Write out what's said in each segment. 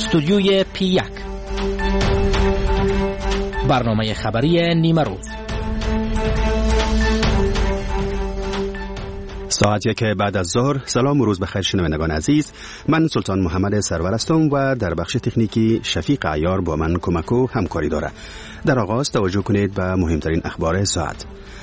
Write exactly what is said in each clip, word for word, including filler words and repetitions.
جستجوی پی یک، برنامه خبری نیمه روز. ساعت یک بعد از ظهر. سلام و روز بخیر شنوندگان عزیز. من سلطان محمد سرور هستم و در بخش تکنیکی شفیق عیار با من کمک و همکاری داره. در آغاز توجه کنید به مهمترین اخبار ساعت.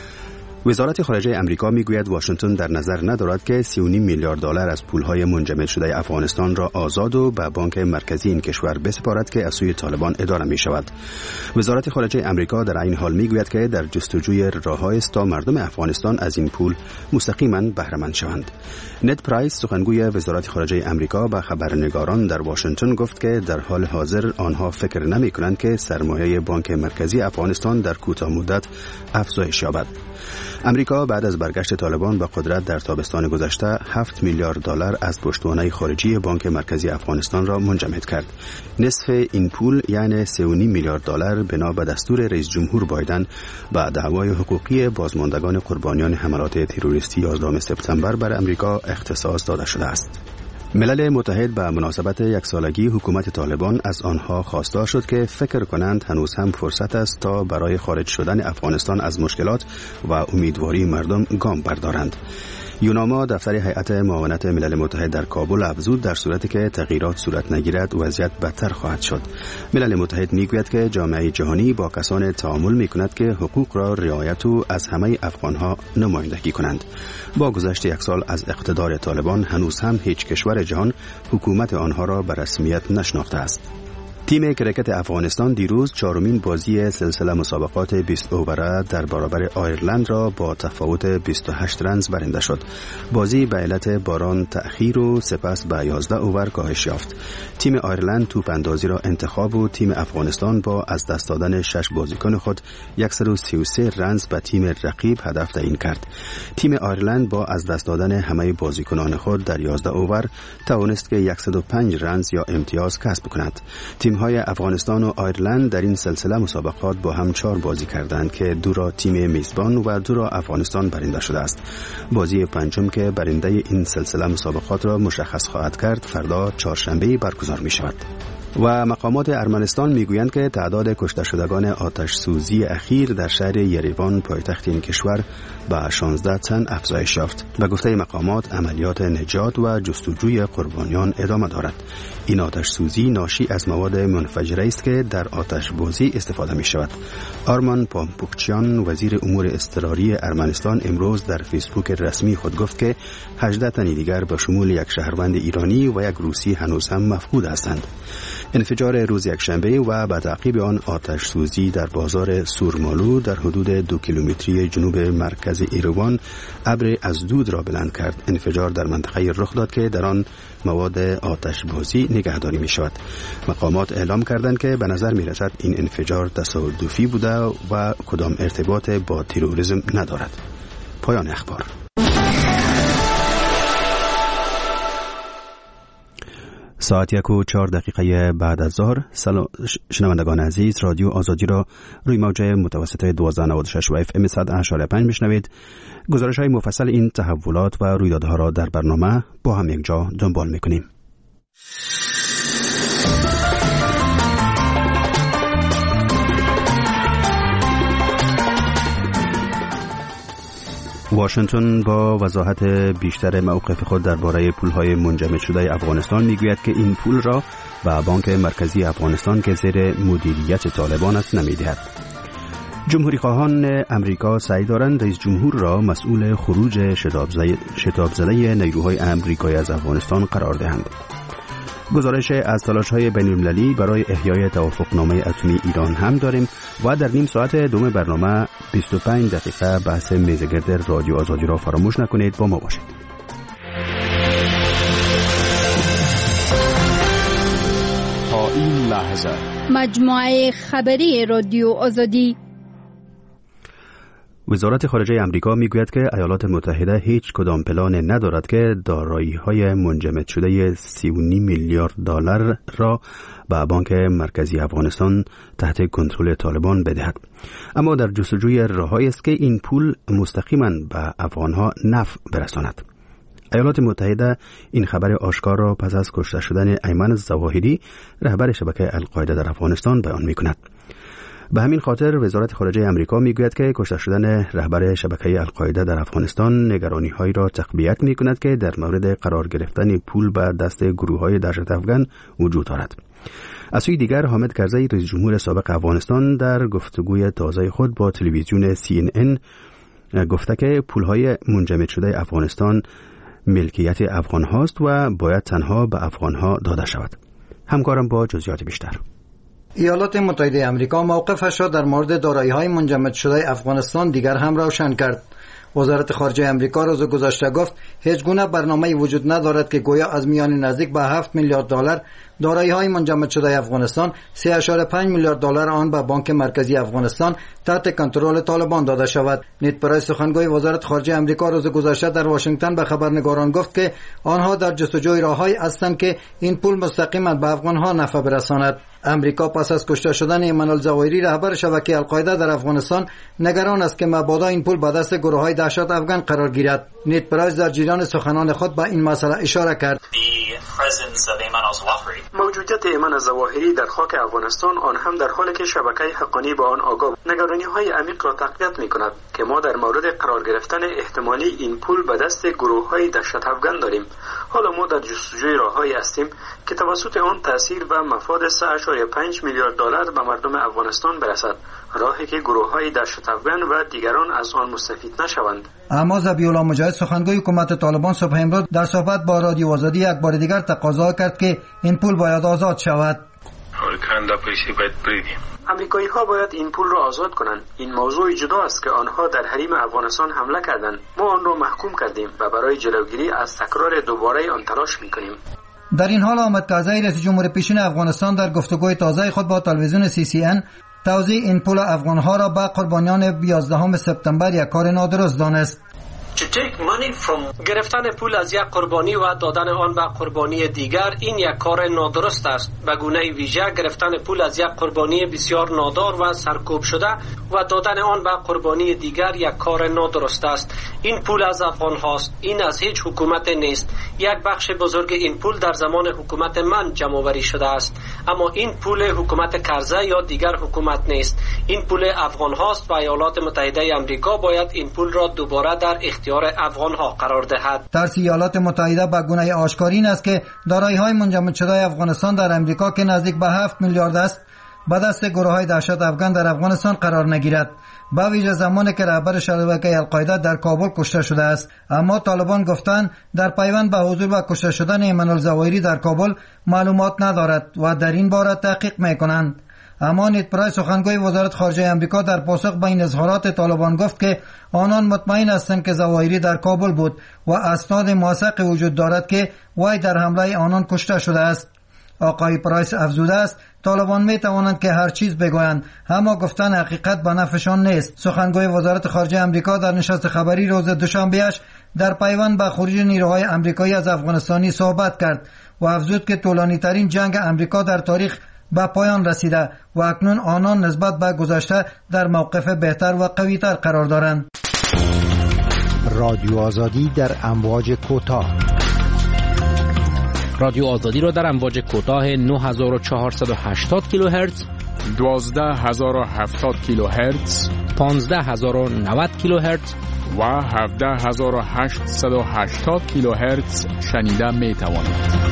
وزارت خارجه امریکا میگوید واشنگتن در نظر ندارد که سی و نیم میلیارد دلار از پولهای منجمد شده افغانستان را آزاد و به بانک مرکزی این کشور بسپارد که از سوی طالبان اداره می شود. وزارت خارجه امریکا در این حال میگوید که در جستجوی راه‌هایی است تا مردم افغانستان از این پول مستقیما بهره مند شوند. نت پرایس سخنگوی وزارت خارجه امریکا به خبرنگاران در واشنگتن گفت که در حال حاضر آنها فکر نمی کنند که سرمایه بانک مرکزی افغانستان در کوتاه مدت افزایش یابد. امریکا بعد از برگشت طالبان به قدرت در تابستان گذشته هفت میلیارد دلار از پشتوانه خارجی بانک مرکزی افغانستان را منجمد کرد. نصف این پول یعنی سه و نیم میلیارد دلار بنا به دستور رئیس جمهور بایدن به دعوای حقوقی بازماندگان قربانیان حملات تروریستی یازدهم سپتامبر بر امریکا اختصاص داده شده است. ملل متحد به مناسبت یک سالگی حکومت طالبان از آنها خواستار شد که فکر کنند هنوز هم فرصت است تا برای خارج شدن افغانستان از مشکلات و امیدواری مردم گام بردارند. یوناما دفتر هیئت معاونت ملل متحد در کابل افزود در صورتی که تغییرات صورت نگیرد وضعیت بدتر خواهد شد. ملل متحد میگوید که جامعه جهانی با کسان تعامل میکند که حقوق را رعایت و از همه افغانها نمایندگی کنند. با گذشت یک سال از اقتدار طالبان هنوز هم هیچ کشور جهان حکومت آنها را به رسمیت نشناخته است. تیم کرکت افغانستان دیروز چهارمین بازی سلسله مسابقات بیست اووره در برابر آیرلند را با تفاوت بیست و هشت رنز برنده شد. بازی به علت باران تأخیر و سپس به یازده اوور کاهش یافت. تیم آیرلند توپ اندازی را انتخاب و تیم افغانستان با از دست دادن شش بازیکن خود صد و سی و سه رنز به تیم رقیب هدف تعیین کرد. تیم آیرلند با از دست دادن همه بازیکنان خود در یازده اوور توانست که صد و پنج رنز یا امتیاز کسب کند. تیم های افغانستان و آیرلند در این سلسله مسابقات با هم چهار بازی کردند که دو را تیم میزبان و دو را افغانستان برنده شده است. بازی پنجم که برنده این سلسله مسابقات را مشخص خواهد کرد فردا چهارشنبه برگزار می شود. و مقامات ارمنستان میگویند که تعداد کشته شدگان آتش سوزی اخیر در شهر یریوان پایتخت این کشور به شانزده تن افزایش یافت. به گفته مقامات عملیات نجات و جستجوی قربانیان ادامه دارد. این آتش سوزی ناشی از مواد منفجره است که در آتش بازی استفاده می شود. آرمان پامپوکچیان وزیر امور اضطراری ارمنستان امروز در فیسبوک رسمی خود گفت که هجده تن دیگر به شمول یک شهروند ایرانی و یک روسی هنوز هم مفقود هستند. انفجار روز یکشنبه و به تعقیب آن آتش سوزی در بازار سورمالو در حدود دو کیلومتری جنوب مرکز ایروان ابر از دود را بلند کرد. انفجار در منطقه رخ داد که در آن مواد آتش بازی نگهداری می شود. مقامات اعلام کردند که به نظر می رسد این انفجار تصادفی بوده و کدام ارتباط با تروریسم ندارد. پایان اخبار. ساعت یک و چهار دقیقه بعد از ظهر. سلام شنوندگان عزیز، رادیو آزادی را روی موج متوسط دوازده نود و شش و اف ام صد و اشاره پنج میشنوید. گزارش های مفصل این تحولات و رویدادها را در برنامه با هم یک جا دنبال میکنیم. واشنگتن با وضاحت بیشتر موقف خود درباره پولهای منجمد شده افغانستان میگوید که این پول را به بانک مرکزی افغانستان که زیر مدیریت طالبان است نمیدهد. جمهوری خواهان امریکا سعی دارند رئیس جمهور را مسئول خروج شتاب زده نیروهای امریکایی از افغانستان قرار دهند. گزارش از تلاش‌های بین‌المللی برای احیای توافقنامه اتمی ایران هم داریم و در نیم ساعت دوم برنامه بیست و پنج دقیقه بحث میزگرد رادیو آزادی را فراموش نکنید. با ما باشید. تا این لحظه مجموعه خبری رادیو آزادی. وزارت خارجه امریکا میگوید که ایالات متحده هیچ کدام پلان ندارد که دارایی‌های منجمد شده سی و نیم میلیارد دلار را به بانک مرکزی افغانستان تحت کنترل طالبان بدهد. اما در جستجوی راه‌هایی است که این پول مستقیما به افغانها نفع برساند. ایالات متحده این خبر آشکار را پس از کشته شدن ایمن الظواهری رهبر شبکه القاعده در افغانستان بیان می‌کند. به همین خاطر وزارت خارجه امریکا میگوید که کشته شدن رهبر شبکه القاعده در افغانستان نگرانی‌هایی را تقویت می‌کند که در مورد قرار گرفتن پول به دست گروه‌های دهشت افغان وجود دارد. از سوی دیگر حامد کرزی رئیس جمهور سابق افغانستان در گفتگوی تازه خود با تلویزیون سی ان ان گفته که پول‌های منجمد شده افغانستان ملکیت افغان هاست و باید تنها به افغان ها داده شود. همکارم با جزئیات بیشتر. ایالات متحده آمریکا موقفش را در مورد دارایی‌های منجمد شده افغانستان دیگر هم روشن کرد. وزارت خارجه آمریکا روز گذشته گفت هیچ گونه برنامه‌ای وجود ندارد که گویا از میان نزدیک به هفت میلیارد دلار دارایی‌های منجمد شده افغانستان سه اشاره پنج میلیارد دلار آن به بانک مرکزی افغانستان تحت کنترل طالبان داده شود. نیت پرایس سخنگوی وزارت خارجه آمریکا روز گذشته در واشنگتن به خبرنگاران گفت که آنها در جستجوی راه‌هایی هستند که این پول مستقیما به افغان‌ها نفع برساند. امریکا پس از کشته شدن ایمن الظواهری رهبر شبکه القاعده در افغانستان نگران است که مبادا این پول به دست گروه‌های دهشت افغان قرار گیرد. نیت پرایس در جریان سخنان خود به این مسئله اشاره کرد. موجودیت ایمن الظواهری در خاک افغانستان آن هم در حالی که شبکه حقانی با آن آگاه نگرانی‌های عمیق را تقویت می‌کند که ما در مورد قرار گرفتن احتمالی این پول به دست گروه‌های دهشت افغان داریم. حالا ما در جستجوی راه‌هایی هستیم که توسط آن تأثیر و مفاد سه اشاره پنج میلیارد دلار به مردم افغانستان برسد، راهی که گروه‌های دهشت افغان و دیگران از آن مستفید نشوند. اما ذبیح الله مجاهد سخنگوی حکومت طالبان صبح امروز در صحبت با رادیو آزادی یک بار دیگر تقاضا کرد که این پول باید آزاد شود. امریکایی ها باید این پول را آزاد کنند. این موضوع جدا است که آنها در حریم افغانستان حمله کردند. ما آن را محکوم کردیم و برای جلوگیری از تکرار دوباره آن تلاش می‌کنیم. در این حال حامد کرزی رئیس جمهور پیشین افغانستان در گفتگوی تازه خود با تلویزیون سی سی ان توزیع این پول افغان‌ها را به قربانیان یازدهم سپتامبر یک کار نادرست دانست. گرفتن پول از یک قربانی و دادن آن به قربانی دیگر این یک کار نادرست است. به گونه ویژه گرفتن پول از یک قربانی بسیار نادار و سرکوب شده و دادن آن به قربانی دیگر یک کار نادرست است. این پول از افغان هاست. این از هیچ حکومت نیست. یک بخش بزرگ این پول در زمان حکومت من جمع آوری شده است، اما این پول حکومت کرزی یا دیگر حکومت نیست. این پول افغان هاست و ایالات متحده آمریکا باید این پول را دوباره در اختیار افغان ها قرار دهد. در ایالات متحده به گونه آشکاری است که دارایی‌های منجمد شده افغانستان در امریکا که نزدیک به هفت میلیارد است به دست گروه‌های دهشت افغان در افغانستان قرار نگیرد، به ویژه زمانی که رهبر شبکه القاعده در کابل کشته شده است. اما طالبان گفتند در پیوند به حضور و کشته شدن ایمن الظواهری در کابل معلومات ندارد و در این باره تحقیق می‌کنند. اما نیت پرایس سخنگوی وزارت خارجه آمریکا در پاسخ به این اظهارات طالبان گفت که آنان مطمئن هستند که ظواهری در کابل بود و اسناد موثق وجود دارد که وی در حمله آنان کشته شده است. آقای پرایس افزوده است طالبان می توانند که هر چیز بگویند، اما گفتن حقیقت به نفعشان نیست. سخنگوی وزارت خارجه آمریکا در نشست خبری روز دوشنبه‌اش در پیوند به خروج نیروهای آمریکایی از افغانستانی صحبت کرد و افزود که طولانی ترین جنگ آمریکا در تاریخ به پایان رسیده و اکنون آنان نسبت به گذشته در موقف بهتر و قوی‌تر قرار دارند. رادیو آزادی در امواج کوتاه. رادیو آزادی را در امواج کوتاه نه هزار و چهارصد و هشتاد کیلوهرتز، دوازده هزار و هفتاد کیلوهرتز، پانزده هزار و نود کیلوهرتز و هفده هزار و هشتصد و هشتاد کیلوهرتز شنیده می توانید.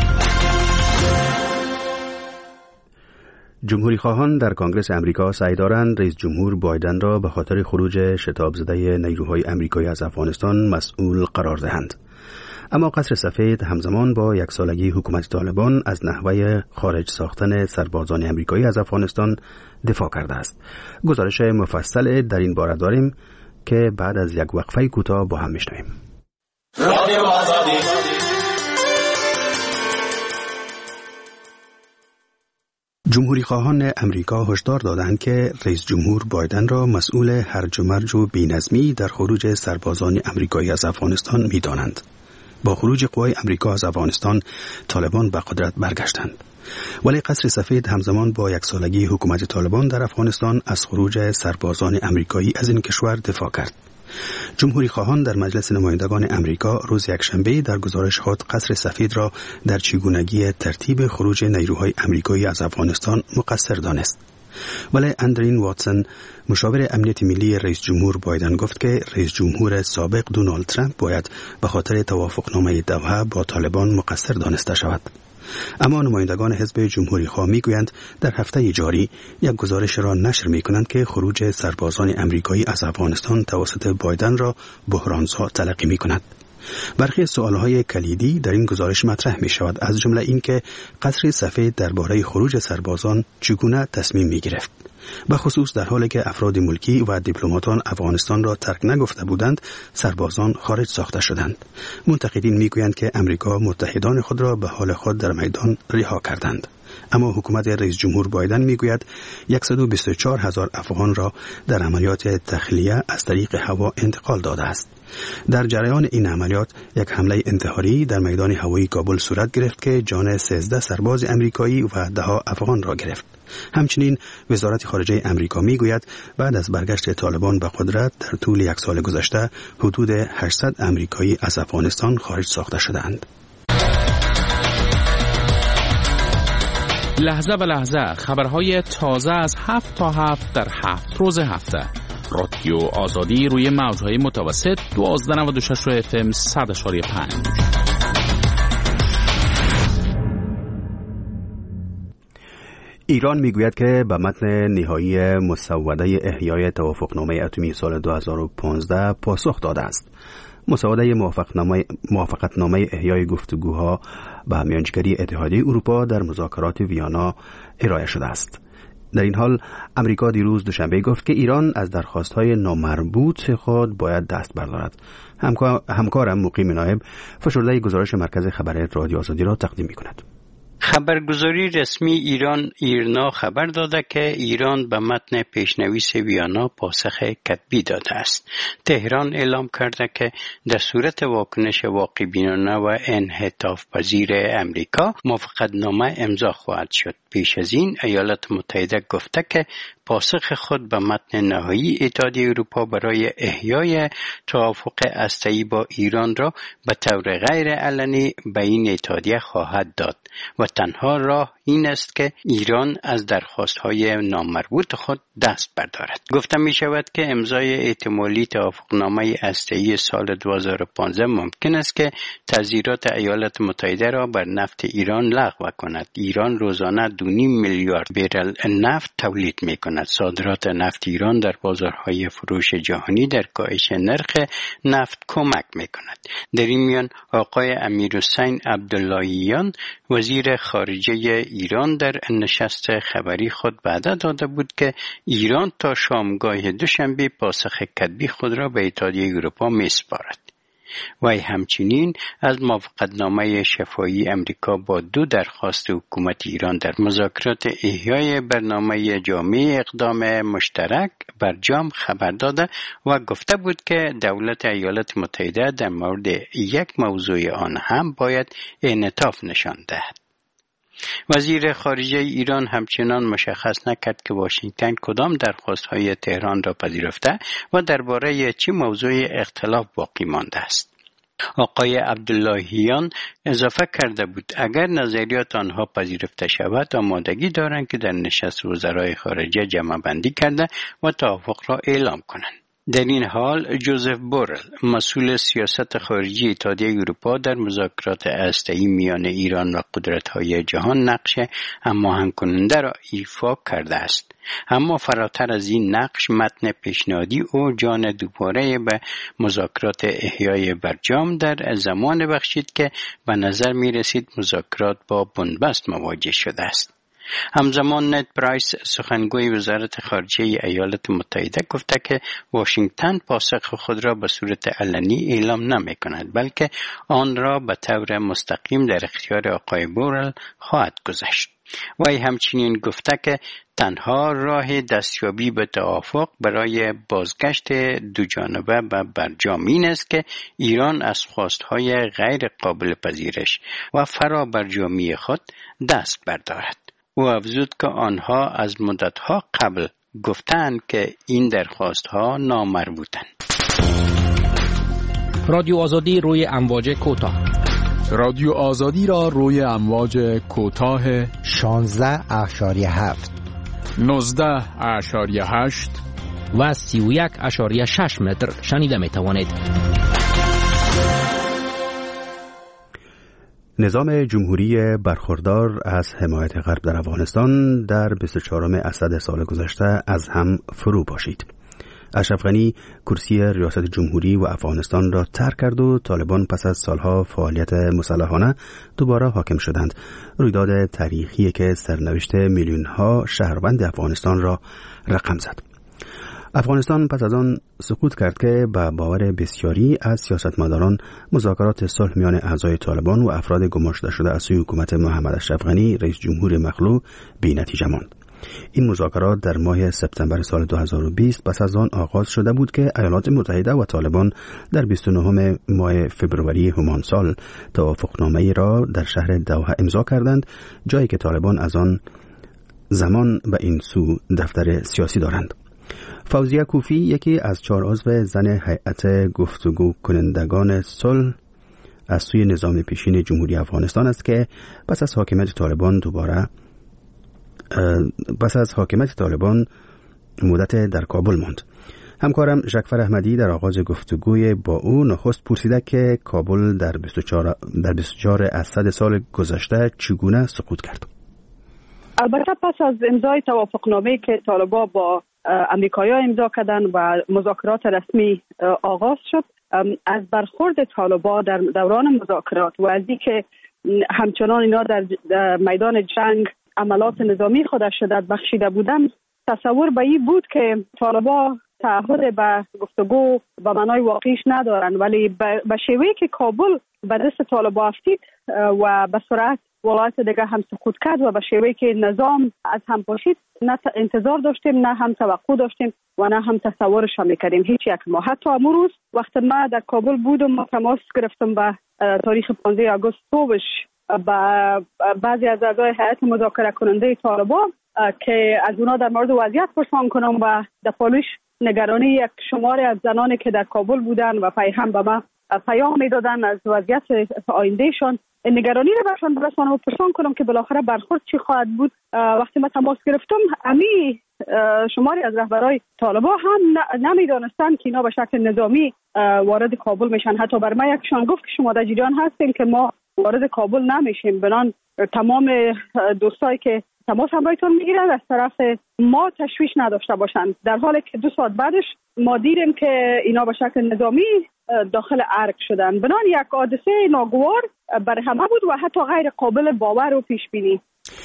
جمهوری خواهان در کنگره امریکا سعی دارند رئیس جمهور بایدن را به خاطر خروج شتاب زده نیروهای امریکایی از افغانستان مسئول قرار دهند. اما قصر سفید همزمان با یک سالگی حکومت طالبان از نحوه خارج ساختن سربازان امریکایی از افغانستان دفاع کرده است. گزارش مفصل در این باره داریم که بعد از یک وقفه کوتاه با هم میشنویم. جمهوری خواهان امریکا هشدار دادند که رئیس جمهور بایدن را مسئول هرج و مرج و بی‌نظمی در خروج سربازان امریکایی از افغانستان می‌دانند. با خروج قوای امریکا از افغانستان طالبان به قدرت برگشتند، ولی قصر سفید همزمان با یک سالگی حکومت طالبان در افغانستان از خروج سربازان امریکایی از این کشور دفاع کرد. جمهوری خواهان در مجلس نمایندگان امریکا روز یکشنبه در گزارش خود قصر سفید را در چگونگی ترتیب خروج نیروهای امریکایی از افغانستان مقصر دانست. ولی اندرین واتسون مشاور امنیت ملی رئیس جمهور بایدن گفت که رئیس جمهور سابق دونالد ترامپ باید به خاطر توافقنامه دوحه با طالبان مقصر دانسته شود. اما نمایندگان حزب جمهوری خواه میگویند در هفته جاری یک گزارش را نشر میکنند که خروج سربازان امریکایی از افغانستان توسط بایدن را بحرانزا تلقی میکند. برخی سوالهای کلیدی در این گزارش مطرح می شود، از جمله این که قصر سفید درباره خروج سربازان چگونه تصمیم می گرفت. به خصوص در حالی که افراد ملکی و دیپلماتان افغانستان را ترک نگفته بودند، سربازان خارج ساخته شدند. منتقدین می گویند که امریکا متحدان خود را به حال خود در میدان رها کردند. اما حکومت رئیس جمهور بایدن می گوید صد و بیست و چهار هزار افغان را در عملیات تخلیه از طریق هوا انتقال داده است. در جریان این عملیات یک حمله انتحاری در میدان هوایی کابل صورت گرفت که جان سیزده سرباز امریکایی و ده افغان را گرفت. همچنین وزارت خارجه امریکا می گوید بعد از برگشت طالبان به قدرت در طول یک سال گذشته حدود هشتصد امریکایی از افغانستان خارج ساخته شدند. لحظه به لحظه خبرهای تازه از هفت تا هفت در هفت روز هفته. رادیو آزادی روی موجهای متوسط دوازده نود و شش اف ام صد اشاری پنج. ایران میگوید که به متن نهایی مسوده احیای توافقنامه اتمی سال دو هزار و پانزده پاسخ داده است. مسوده موافقتنامه احیای گفتگوها به میانجیگری اتحادیه اروپا در مذاکرات ویانا ارائه شده است. در این حال امریکا دیروز دوشنبه گفت که ایران از درخواست‌های نامربوط خود باید دست بردارد. همکار همکارم مقیم نایب فشرده گزارش مرکز خبری رادیو آزادی را تقدیم می‌کند. خبرگزاری رسمی ایران ایرنا خبر داده که ایران به متن پیشنویس ویانا پاسخ کتبی داده است. تهران اعلام کرده که در صورت واکنش واقع بینانه و انعطاف پذیر امریکا موافقتنامه امضا خواهد شد. پیش از این ایالات متحده گفته که پاسخ خود به متن نهایی اتحادیه اروپا برای احیای توافق هسته‌ای با ایران را به طور غیر علنی به این اتحادیه خواهد داد و تنها راه این است که ایران از درخواست‌های نامربوط خود دست بردارد. گفته می شود که امضای احتمالی توافقنامه هسته‌ای سال دو هزار و پانزده ممکن است که تذیرات ایالات متحده را بر نفت ایران لغو کند. ایران روزانه دو و نیم میلیارد برل نفت تولید می کند. صادرات نفت ایران در بازارهای فروش جهانی در کاهش نرخ نفت کمک می کند. در این میان آقای امیرحسین عبداللهیان وزیر خارجه ایران در نشست خبری خود وعده داده بود که ایران تا شامگاه دوشنبه پاسخ کتبی خود را به اتحادیه اروپا می‌سپارد. وی همچنین از موافقتنامه شفاهی امریکا با دو درخواست حکومت ایران در مذاکرات احیای برنامه جامع اقدام مشترک برجام خبر داده و گفته بود که دولت ایالات متحده در مورد یک موضوع آن هم باید انعطاف نشان دهد. وزیر خارجه ایران همچنان مشخص نکرد که واشنگتن کدام درخواست‌های تهران را پذیرفته و درباره چه موضوع اختلاف باقی مانده است. آقای عبداللهیان اضافه کرده بود اگر نظریات آنها پذیرفته شود آمادگی دارند که در نشست وزرای خارجه جمع بندی کرده و توافق را اعلام کنند. در این حال جوزف بورل مسئول سیاست خارجی اتحادیه اروپا در مذاکرات هسته‌ای میان ایران و قدرت‌های جهان نقش هماهنگ کننده را ایفا کرده است. اما فراتر از این نقش متن پیشنهادی او جان دوباره به مذاکرات احیای برجام در زمان بخشید که به نظر می رسید مذاکرات با بنبست مواجه شده است. همزمان نت پرایس سخنگوی وزارت خارجه ایالات متحده گفته که واشنگتن پاسخ خود را به صورت علنی اعلام نمی کند بلکه آن را به طور مستقیم در اختیار آقای بورل خواهد گذاشت. وی همچنین گفته که تنها راه دستیابی به توافق برای بازگشت دو جانبه به برجام این است که ایران از خواستهای غیر قابل پذیرش و فرا برجامی خود دست بردارد. او افزود که آنها از مدتها قبل گفتند که این درخواستها نامربوطند. رادیو آزادی روی امواج کوتاه. رادیو آزادی را روی امواج کوتاه شانزده اشاری هفت، نوزده اشاری هشت و سی و یک اشاری شش متر شنیده می توانید. نظام جمهوری برخوردار از حمایت غرب در افغانستان در بیست و چهارم اسد سال گذشته از هم فرو پاشید. اشرف غنی کرسی ریاست جمهوری و افغانستان را ترک کرد و طالبان پس از سالها فعالیت مسلحانه دوباره حاکم شدند. رویداد تاریخی که سرنوشت میلیون‌ها شهروند افغانستان را رقم زد. افغانستان پس از آن سقوط کرد که به باور بسیاری از سیاستمداران مذاکرات صلح میان اعضای طالبان و افراد گماشته شده از سوی حکومت محمد اشرف غنی رئیس جمهور مخلوع بی‌نتیجه ماند. این مذاکرات در ماه سپتامبر سال دو هزار و بیست پس از آن آغاز شده بود که ایالات متحده و طالبان در بیست و نهم ماه فوریه همان سال توافقنامه‌ای را در شهر دوحه امضا کردند، جایی که طالبان از آن زمان به این سو دفتر سیاسی دارند. فوزیه کوفی یکی از چهار عضو زن هیئت گفتگو کنندگان صلح از سوی نظام پیشین جمهوری افغانستان است که پس از حاکمیت طالبان دوباره پس از حاکمیت طالبان مدت در کابل ماند. همکارم ژکفر احمدی در آغاز گفتگوی با او نخست پرسیده که کابل در بیست و چهار در بیست و چهار اسد سال گذشته چگونه سقوط کرد. البته پس از امضای توافقنامه‌ای که طالبان با امریکایی‌ها امضا کردن و مذاکرات رسمی آغاز شد، از برخورد طالبان در دوران مذاکرات و از اینکه همچنان اینا در میدان جنگ عملات نظامی خود شدت بخشیده بودن، تصور به این بود که طالبان تعهد به گفتگو به معنای واقعیش ندارن، ولی به شیوهی که کابل به دست طالبان افتید و به سرعت ولایت دیگه هم سقوط کرد و به شیوهی که نظام از هم پاشید، نه انتظار داشتیم، نه هم توقع داشتیم و نه هم تصورش هم میکردیم هیچ یک ما. حتی امروز وقتی ما در کابل بودم و تماس گرفتم به تاریخ پانزده آگوست صبحش با بعضی از اعضای هیئت مذاکره کننده طالبان که از اونا در مورد وضعیت پرسان کنم و در پالوش نگرانی یک شماری از زنانی که در کابل بودن و پیام به ما پیام میدادن از وضعیت آیندهشان، نگرانی رو برشان برسانم و پرسان کنم که بالاخره برخورد چی خواهد بود. وقتی من تماس گرفتم، امی شماری از رهبرای طالبان هم نمیدانستند که اینا به شکل نظامی وارد کابل میشن. حتی بر من یکشان گفت که شما در جریان هستیم که ما وارد کابل نمیشیم، بنان تمام دوستایی که تماس همراهتون میگیرن از طرف ما تشویش نداشته باشند، در حالی که دو ساعت بعدش ما دیدیم که اینا به شکل نظامی داخل ارگ شدن. بنان یک حادثه ناگوار بر همه بود و حتی غیر قابل باور و پیش بینی.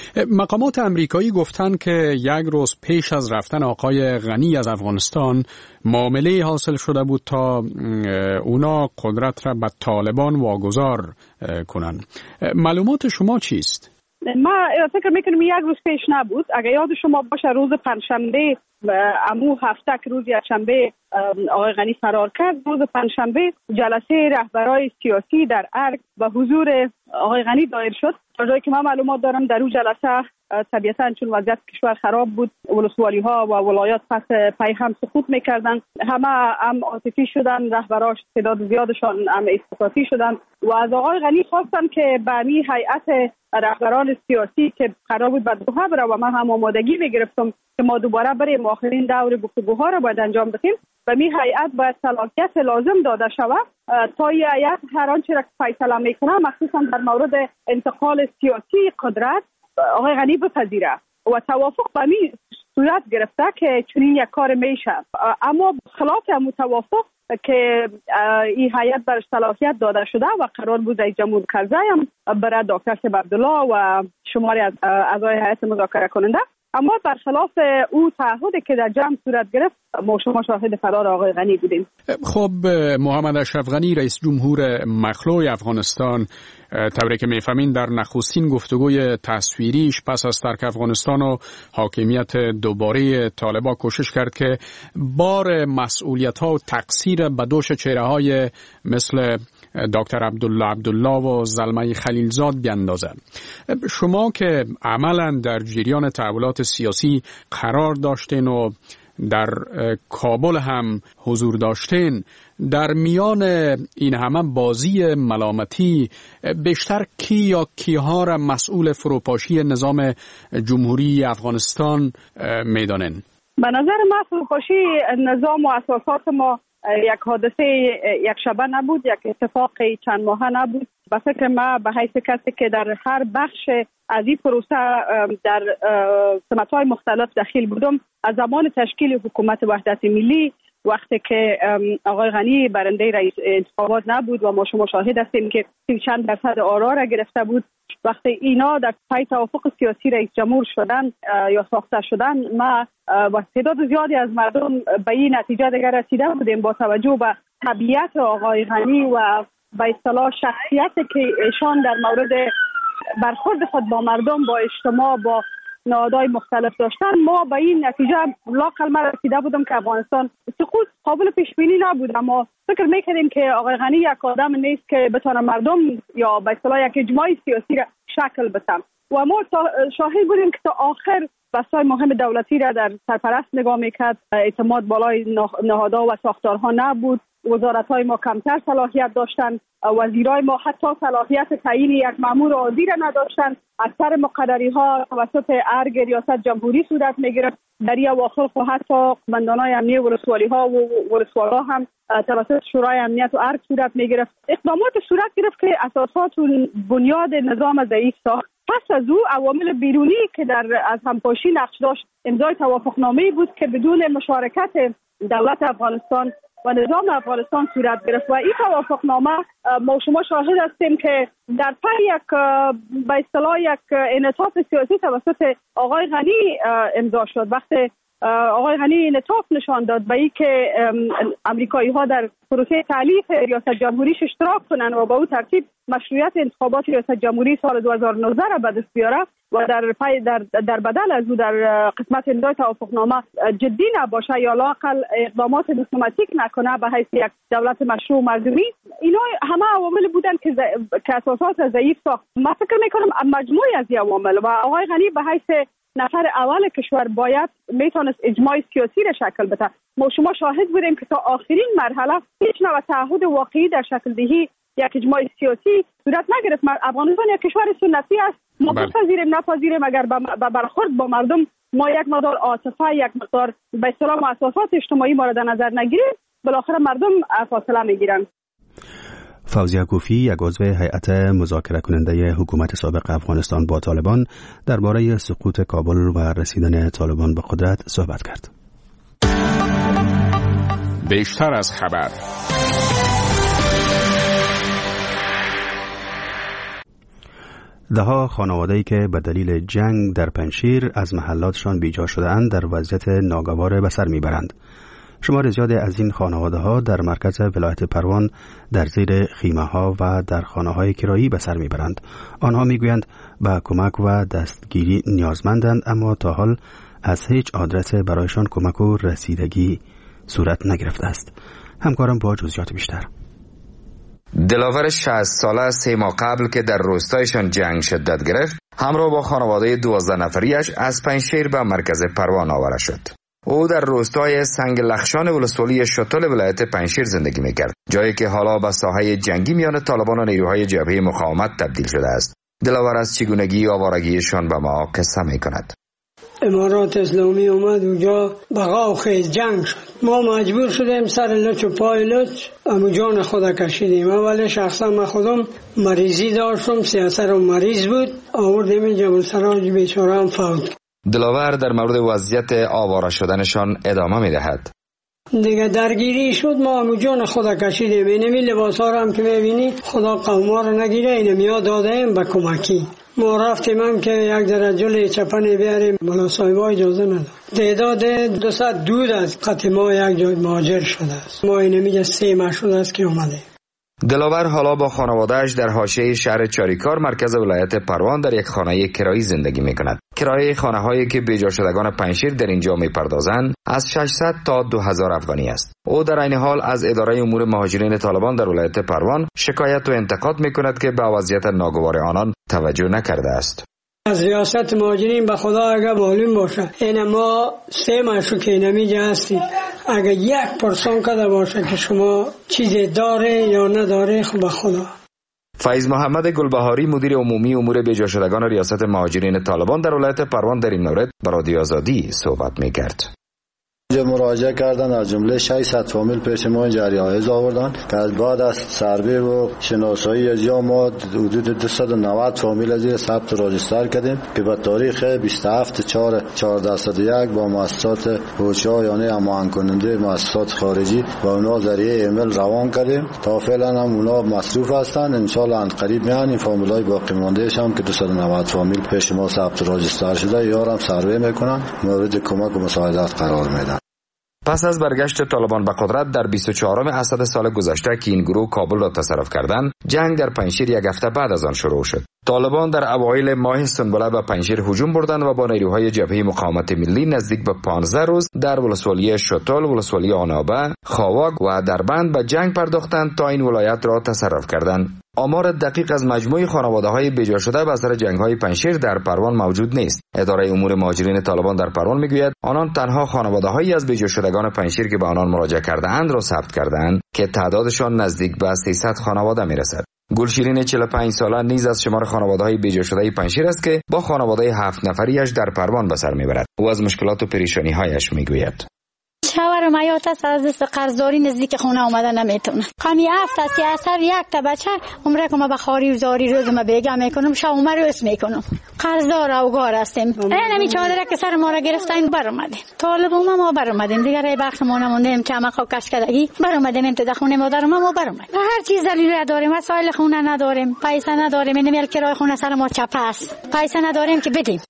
مقامات امریکایی گفتند که یک روز پیش از رفتن آقای غنی از افغانستان معامله حاصل شده بود تا اونا قدرت را به طالبان واگذار کنن. معلومات شما چیست؟ ما فکر میکنم یک روز پیش نبود. اگر یاد شما باشه روز پنجشنبه امو هفته که روز یکشنبه آقای غنی فرار کرد، روز پنجشنبه جلسه رهبرای سیاسی در ارگ و حضور آقای غنی دایر شد. تا جایی که من معلومات دارم در اون جلسه طبیعتاً چون وضعیت کشور خراب بود، ولسوالی ها و ولایات پس پی هم سقوط میکردن، همه هم عاطفی شدن، رهبراش تعداد زیادشان هم احساساتی شدن و از آقای غنی خواستن که به این هیئت رهبران سیاسی که قرار بود به دوحه بره و من هم آمادگی میگرفتم که ما دوباره بریم آخرین دور گفتگوها را باید انجام بدیم، و می هیئت باید صلاحیت لازم داده شود تا هیئت هر آنچه را فیصله میکنه مخصوصا در مورد انتقال سیاسی قدرت آقای غنی بپذیره و توافق به می صورت گرفته که چنین یک کار میشه. اما خلاف هم توافق که این هیئت برش صلاحیت داده شده و قرار بود رئیس جمهور کرزی هم برای دکتر صاحب عبدالله و شماری از اعضای هیئت مذاکره کننده، اما برخلاف او تعهدی که در جمع صورت گرفت ما شما شاهد فرار آقای غنی بودیم. خب محمد اشرف غنی رئیس جمهور مخلوع افغانستان طوری که میفهمین در نخستین گفتگوی تصویریش پس از ترک افغانستان و حاکمیت دوباره طالبان کوشش کرد که بار مسئولیت ها و تقصیر به دوش چهره های مثل دکتر عبدالله عبدالله و زلمه خلیلزاد بیندازد. شما که عملا در جریان تحولات سیاسی قرار داشتین و در کابل هم حضور داشتین. در میان این همه بازی ملامتی بیشتر کی یا کیها را مسئول فروپاشی نظام جمهوری افغانستان میدانن؟ به نظر من فروپاشی نظام و اساسات ما یک حادثه یک شبه نبود، یک اتفاق چند ماهه نبود. به فکر ما به حیث کسی که در هر بخش از این پروسه در سمت‌های مختلف دخیل بودم، از زمان تشکیل حکومت وحدت ملی وقتی که آقای غنی برنده رئیس انتخابات نبود و ما شما شاهد هستیم که چند درصد آرا را گرفته بود، وقتی اینا در پای توافق سیاسی رئیس جمهور شدن یا ساخته شدن، ما با تعداد زیادی از مردم به این نتیجه دیگر رسیده بودیم با توجه به طبیعت آقای غنی و به اصطلاح شخصیتی که ایشان در مورد برخورد خود با مردم، با اجتماع، با نهادهای مختلف داشتن. ما به این نتیجه لااقل من رسیده بودم که افغانستان سقوط قابل پیش بینی نبود، اما فکر میکردیم که آقای غنی یک آدم نیست که بتونه مردم یا به اصطلاح یک اجماع سیاسی را شکل بده و ما شاهد بودیم که تا آخر بحث‌های مهم دولتی را در سرپرست نگاه میکرد، اعتماد بالای نهادها و ساختارها نبود، وزارت‌های ما کمتر صلاحیت داشتند، وزیرای ما حتی صلاحیت تعیین یک مأمور عادی را نداشتند، اکثر مقرری‌ها توسط ارگ ریاست جمهوری صورت می‌گرفت، در این اواخر خو حتی قماندان‌های امنیه ولسوالی‌ها و ولسوالا هم توسط شورای امنیت و ارگ صورت می‌گرفت. اقدامات صورت گرفت که اساسات و بنیاد نظام ضعیف ساخت. پس از او عوامل بیرونی که در از همپاشی نقش داشت، امضای توافقنامه‌ای بود که بدون مشارکت دولت افغانستان و نظام افغانستان صورت گرفت و این توافقنامه ما شما شاهد هستیم که در پی یک به اصطلاح یک انعطاف سیاسی توسط آقای غنی امضا شد. وقتی آقای غنی انعطاف نشان داد به این که امریکایی ها در پروسه تالیف ریاست جمهوریش اشتراک کنند و با او ترتیب مشروعیت انتخابات ریاست جمهوری سال دو هزار و نوزده را به دست بیاره و در پای در در بدل از او در قسمت امضای توافقنامه جدی نباشه یا لااقل اقدامات دیپلماتیک نکنه به حیث یک دولت مشروع مردمی، اینا همه عوامل بودن که ز... که اساسات ضعیف ساخت. من فکر میکنم مجموعی از این عوامل و آقای غنی به حیث نفر اول کشور باید میتونست اجماع سیاسی را شکل بده. ما شما شاهد بودیم که تا آخرین مرحله هیچ نوع تعهد واقعی در شکل دهی یک اجماع سیاسی صورت نگرفت. افغانستان یک کشور سنتی است، ما بپذیریم نپذیریم، اگر به برخورد با مردم ما یک مقدار عاطفه، یک مقدار به اصطلاح مؤسسات اجتماعی مورد نظر نگیریم، بالاخره مردم فاصله میگیرن. فوزیه کوفی، یک عضو هیئت مذاکره کننده حکومت سابق افغانستان با طالبان، درباره سقوط کابل و رسیدن طالبان به قدرت صحبت کرد. بیشتر از خبر. دهها خانواده‌ای که به دلیل جنگ در پنجشیر از محلاتشان بیجا شده‌اند در وضعیت ناگوار به سر میبرند. شمار زیادی از این خانواده‌ها در مرکز ولایت پروان در زیر خیمه‌ها و در خانه‌های کرایی به سر میبرند. آنها میگویند به کمک و دستگیری نیازمندند، اما تا حال از هیچ آدرس برایشان کمک و رسیدگی صورت نگرفته است. همکارم با جزئیات بیشتر. دلاور شصت ساله سه ماه قبل که در روستایشان جنگ شدت گرفت، همراه با خانواده دوازده نفریش از پنجشیر به مرکز پروان آورده شد. او در روستای سنگ لخشان ولسوالی شتل ولایت پنجشیر زندگی میکرد، جایی که حالا به ساحه جنگی میان طالبان و نیروهای جبهه مقاومت تبدیل شده است. دلاور از چگونگی آوارگیشان به ما قصه میکند. امارات اسلامی اومد اونجا بقا و خیز جنگ شد، ما مجبور شدیم سر لچ و پای لچ امو جان خدا کشیدیم. اولی شخصا من خودم مریضی داشتم، سیاسر و مریض بود، آوردیم اینجا منسراج بیچاره هم فوت. دلاور در مورد وضعیت آواره شدنشان ادامه میدهد. دیگه درگیری شد، ما امو جان خدا کشیدیم. اینمی لباس ها هم که میبینی خدا قوما رو نگیره، اینمی ها دادیم به کمکی. ما رفتیم هم که یک درجل چپنی بیاریم، ملا صاحبا اجازه نداد. تعداد دوصد دود از قطع ما یک جای مهاجر شده است. ما اینمی سه ماه شده است که اومده. دلاور حالا با خانواده‌اش در حاشیه شهر چاریکار مرکز ولایت پروان در یک خانه کرایی زندگی می‌کند. کرایه خانه‌هایی که بیجا شدگان پنجشیر در اینجا می‌پردازند از ششصد تا دو هزار افغانی است. او در این حال از اداره امور مهاجرین طالبان در ولایت پروان شکایت و انتقاد می‌کند که به وضعیت ناگوار آنان توجه نکرده است. از ریاست مهاجرین به خدا اگه معلوم باشه این ما سه مشو که نمیجه هستیم، اگه یک پرسان کده باشه که شما چیزی داره یا نداره خب به خدا. فیض محمد گلبهاری مدیر عمومی امور بجا شدگان ریاست مهاجرین طالبان در ولایت پروان در این مورد با رادیو آزادی صحبت می‌کرد. اینجا مراجعه کردن، از جمله ششصد فامیل پیش ما اینجا جریایز آوردن که از بعد از سروی و شناسایی از یا ما حدود دویست و نود فامیل از این ثبت راجستر کردیم که به تاریخ بیست و هفت چهار هزار و چهارصد و یک با مؤسسات حوچه یعنی هماهنگ کننده مؤسسات خارجی با اونا ذریعه ایمیل روان کردیم تا فعلا هم اونا مصروف هستن. ان شاء الله ان قریب میان این فامیلای باقی ماندهش هم که دویست و نود فامیل پیش ما ثبت راجستر شده یارم سروی میکنن، مورد کمک و مساعدت قرار میدن. پس از برگشت طالبان به قدرت در بیست و چهارم اسد سال گذشته که این گروه کابل را تصرف کردند، جنگ در پنجشیر یک هفته بعد از آن شروع شد. طالبان در اوایل ماه سنبله به پنجشیر هجوم بردند و با نیروهای جبهه مقاومت ملی نزدیک به پانزده روز در ولسوالی شتول، ولسوالی آنابه، خاواک و دربند به جنگ پرداختند تا این ولایت را تصرف کردند. آمار دقیق از مجموع خانواده‌های بیجا شده به اثر جنگ‌های پنجشیر در پروان موجود نیست. اداره امور مهاجرین طالبان در پروان میگوید آنان تنها خانواده‌هایی از بیجا شدگان پنجشیر که به آنان مراجعه کرده‌اند را ثبت کرده‌اند که تعدادشان نزدیک به سیصد خانواده میرسد. گلشیرین چهل و پنج ساله نیز از شمار خانواده‌های بیجا شده پنجشیر است که با خانواده هفت نفریش در پروان به سر میبرد. او از مشکلات و پریشانی‌هایش میگوید. شوهر میات است از دست قرضداری نزدیک خونه اومدن نمیتونه. کمی هفت است اثر یک تا بچه عمره که ما به خاری و زاری روز ما بیگا میکنم شب عمر روز میکنم. قرضدار اوگار هستیم. اینمی چادره که سر ما را گرفتن بر اومدیم. طالب ما بر اومدیم. دیگه ای بخش ما نموندیم که ما کش کردگی بر اومدیم تو خونه مادر ما بر اومدیم. هر چیز دلیل داریم، وسایل خونه نداریم، پیسه نداریم، اینم کرای خونه سر ما چپ است. پیسه نداریم که بدیم.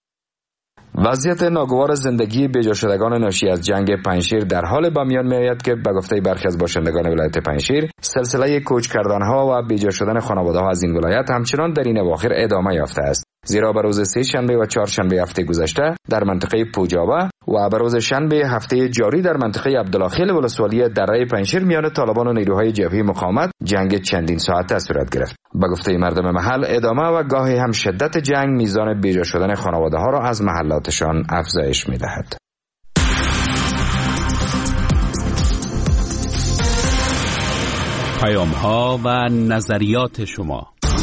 وضعیت ناگوار زندگی بیجا شدگان ناشی از جنگ پنجشیر در حال به میان میآید که به گفته برخی از باشندگان ولایت پنجشیر سلسله کوچ کردنها و بیجا شدن خانواده‌ها از این ولایت همچنان در این اواخر ادامه یافته است. زیرا به روز سه شنبه و چهار شنبه هفته گذشته در منطقه پوجاوه و به روز شنبه هفته جاری در منطقه عبدالله ولسوالی دره پنجشیر میان طالبان و نیروهای جبهه مقاومت جنگ چندین ساعته صورت گرفت. به گفته مردم محل ادامه و گاهی هم شدت جنگ میزان بیجا شدن خانواده‌ها را از محلاتشان افزایش می‌دهد. پیام‌ها و نظریات شما.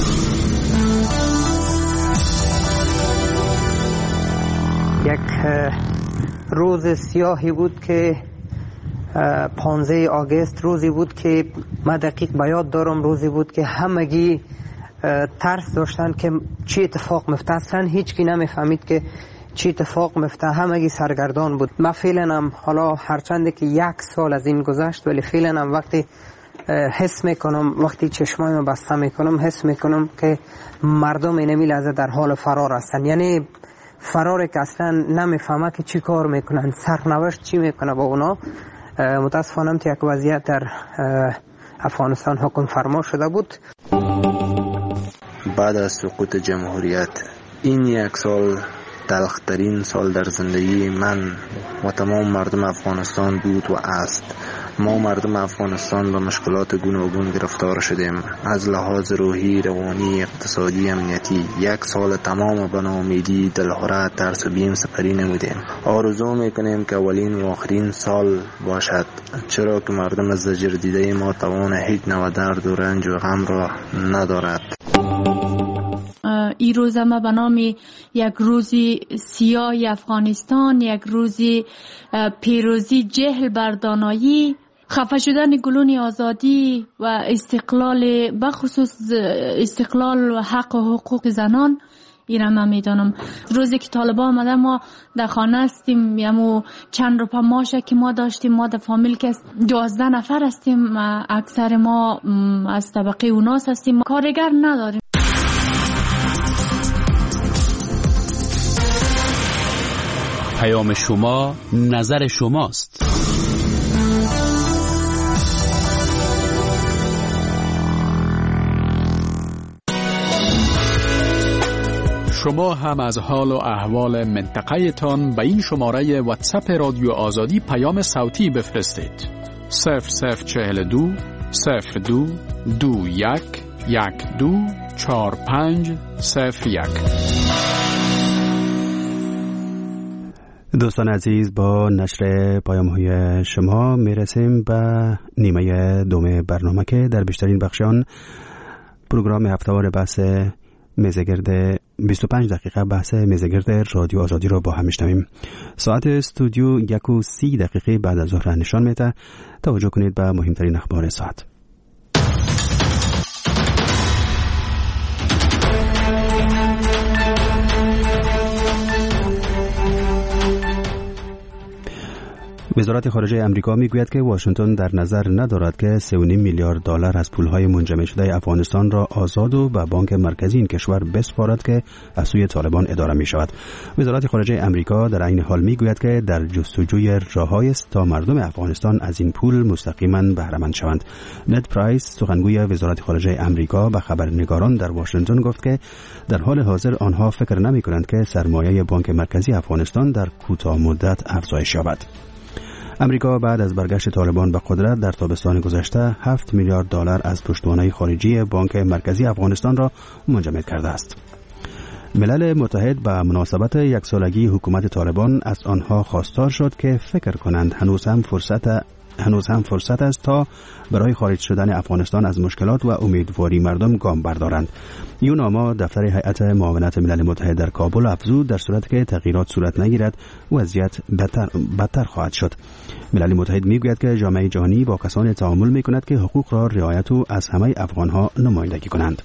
یک روز سیاهی بود که پانزده آگوست روزی بود که من دقیق به یاد دارم، روزی بود که همگی ترس داشتن که چی اتفاق میفته، اصلا هیچ کی نمیفهمید که چی اتفاق میفته، همگی سرگردان بود. من فعلا هم حالا هرچند که یک سال از این گذشت ولی فعلا هم وقتی حس میکنم، وقتی چشمایم بسته میکنم حس میکنم که مردم اینمی لحظه در حال فرار هستن، یعنی فراره که اصلا نمیفهمه که چی کار میکنن، سرنوشت چی میکنه با اونا. متاسفانه یک وضعیت در افغانستان حکم فرما شده بود. بعد از سقوط جمهوریت این یک سال تلخترین سال در زندگی من و تمام مردم افغانستان بود و است. ما مردم افغانستان به مشکلات گوناگون گرفتار شدیم، از لحاظ روحی، روانی، اقتصادی، امنیتی. یک سال تمام به ناامیدی، دلهره، ترس و بیم سپری نمودیم. آرزو میکنیم که اولین و آخرین سال باشد، چرا که مردم از زجر دیده ما توان هیچ نوع درد و رنج و غم را ندارد. این روز ما به نام یک روزی سیاه افغانستان، یک روزی پیروزی جهل بر دانایی، خفه شدن گلون آزادی و استقلال، بخصوص استقلال و حق و حقوق زنان. این را من میدانم روزی که طالبان آمده ما در خانه هستیم، یمو چند روپا ماشه که ما داشتیم، ما در فامیل که دوازده نفر هستیم، اکثر ما از طبقه اوناس هستیم، کارگر نداریم. پیام شما نظر شماست. شما هم از حال و احوال منطقه تان به این شماره واتساپ رادیو آزادی پیام صوتی بفرستید. صفر صفر چهل و دو صفر دو دو یک یک دو چهار پنج صفر یک. دوستان عزیز، با نشر پیام‌های شما میرسیم به نیمه دوم برنامه که در بیشترین بخش آن پروگرام هفته‌وار بحث میزگرد بیست و پنج دقیقه بحث میزگرد رادیو آزادی را با هم میشنویم. ساعت استودیو یک و سی دقیقه بعد از ظهر نشان میده. توجه کنید به مهمترین اخبار ساعت. وزارت خارجه امریکا میگوید که واشنگتن در نظر ندارد که سه و نیم میلیارد دلار از پولهای منجمد شده افغانستان را آزاد و به بانک مرکزی این کشور بسپارد که از سوی طالبان اداره می شود. وزارت خارجه امریکا در این حال میگوید که در جستجوی راههایی است تا مردم افغانستان از این پول مستقیما بهره مند شوند. نت پرایس، سخنگوی وزارت خارجه امریکا، به خبرنگاران در واشنگتن گفت که در حال حاضر آنها فکر نمی کنند که سرمایه بانک مرکزی افغانستان در کوتاه مدت افزایش یابد. امریکا بعد از برگشت طالبان به قدرت در تابستان گذشته هفت میلیارد دلار از پشتوانه خارجی بانک مرکزی افغانستان را منجمد کرده است. ملل متحد به مناسبت یک سالگی حکومت طالبان از آنها خواستار شد که فکر کنند هنوز هم فرصت هنوز هم فرصت است تا برای خارج شدن افغانستان از مشکلات و امیدواری مردم گام بردارند. یوناما، دفتر هیئت معاونت ملل متحد در کابل، افزود در صورتی که تغییرات صورت نگیرد وضعیت بدتر, بدتر خواهد شد. ملل متحد میگوید که جامعه جهانی با کسانی تعامل میکند که حقوق را رعایت و از همه افغانها نمایندگی کنند.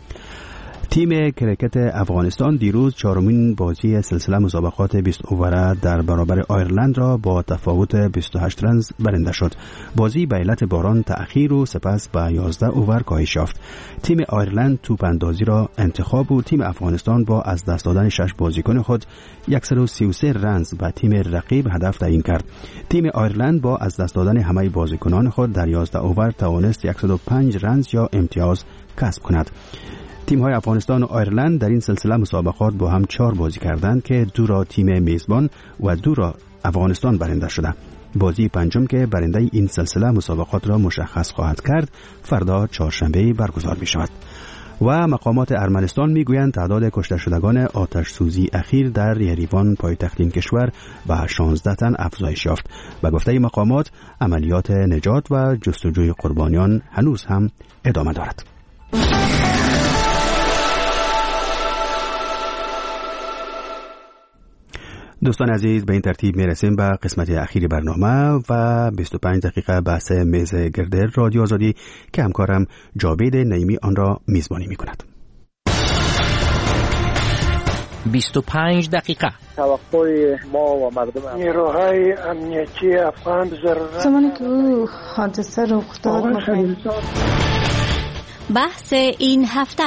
تیم کرکت افغانستان دیروز چهارمین بازی سلسله مسابقات بیست اووره در برابر آیرلند را با تفاوت بیست و هشت رنز برنده شد. بازی به علت باران تأخیر و سپس به یازده اوور کاهش یافت. تیم آیرلند توپ اندازی را انتخاب و تیم افغانستان با از دست دادن شش بازیکن خود صد و سی و سه رنز به تیم رقیب هدف تعیین کرد. تیم آیرلند با از دست دادن همه بازیکنان خود در یازده اوور توانست صد و پنج رنز یا امتیاز کسب کند. تیم های افغانستان و آیرلند در این سلسله مسابقات با هم چهار بازی کردند که دو را تیم میزبان و دو را افغانستان برنده شده. بازی پنجم که برنده این سلسله مسابقات را مشخص خواهد کرد فردا چهارشنبه برگزار می شود. و مقامات ارمنستان می گویند تعداد کشته شدگان آتش سوزی اخیر در یریوان پایتخت این کشور به شانزده تن افزایش یافت. به گفته مقامات عملیات نجات و جستجوی قربانیان هنوز هم ادامه دارد. دوستان عزیز، به این ترتیب میرسیم به قسمت اخیر برنامه و بیست و پنج دقیقه بحث میز گرد رادیو آزادی که همکارم جاوید نعیمی آن را میزبانی میکند. بیست و پنج دقیقه توقع ما و مردم نیروهای امنیتی افغان ضرورت زمانی که او حادثه رخ داد بحث این هفته.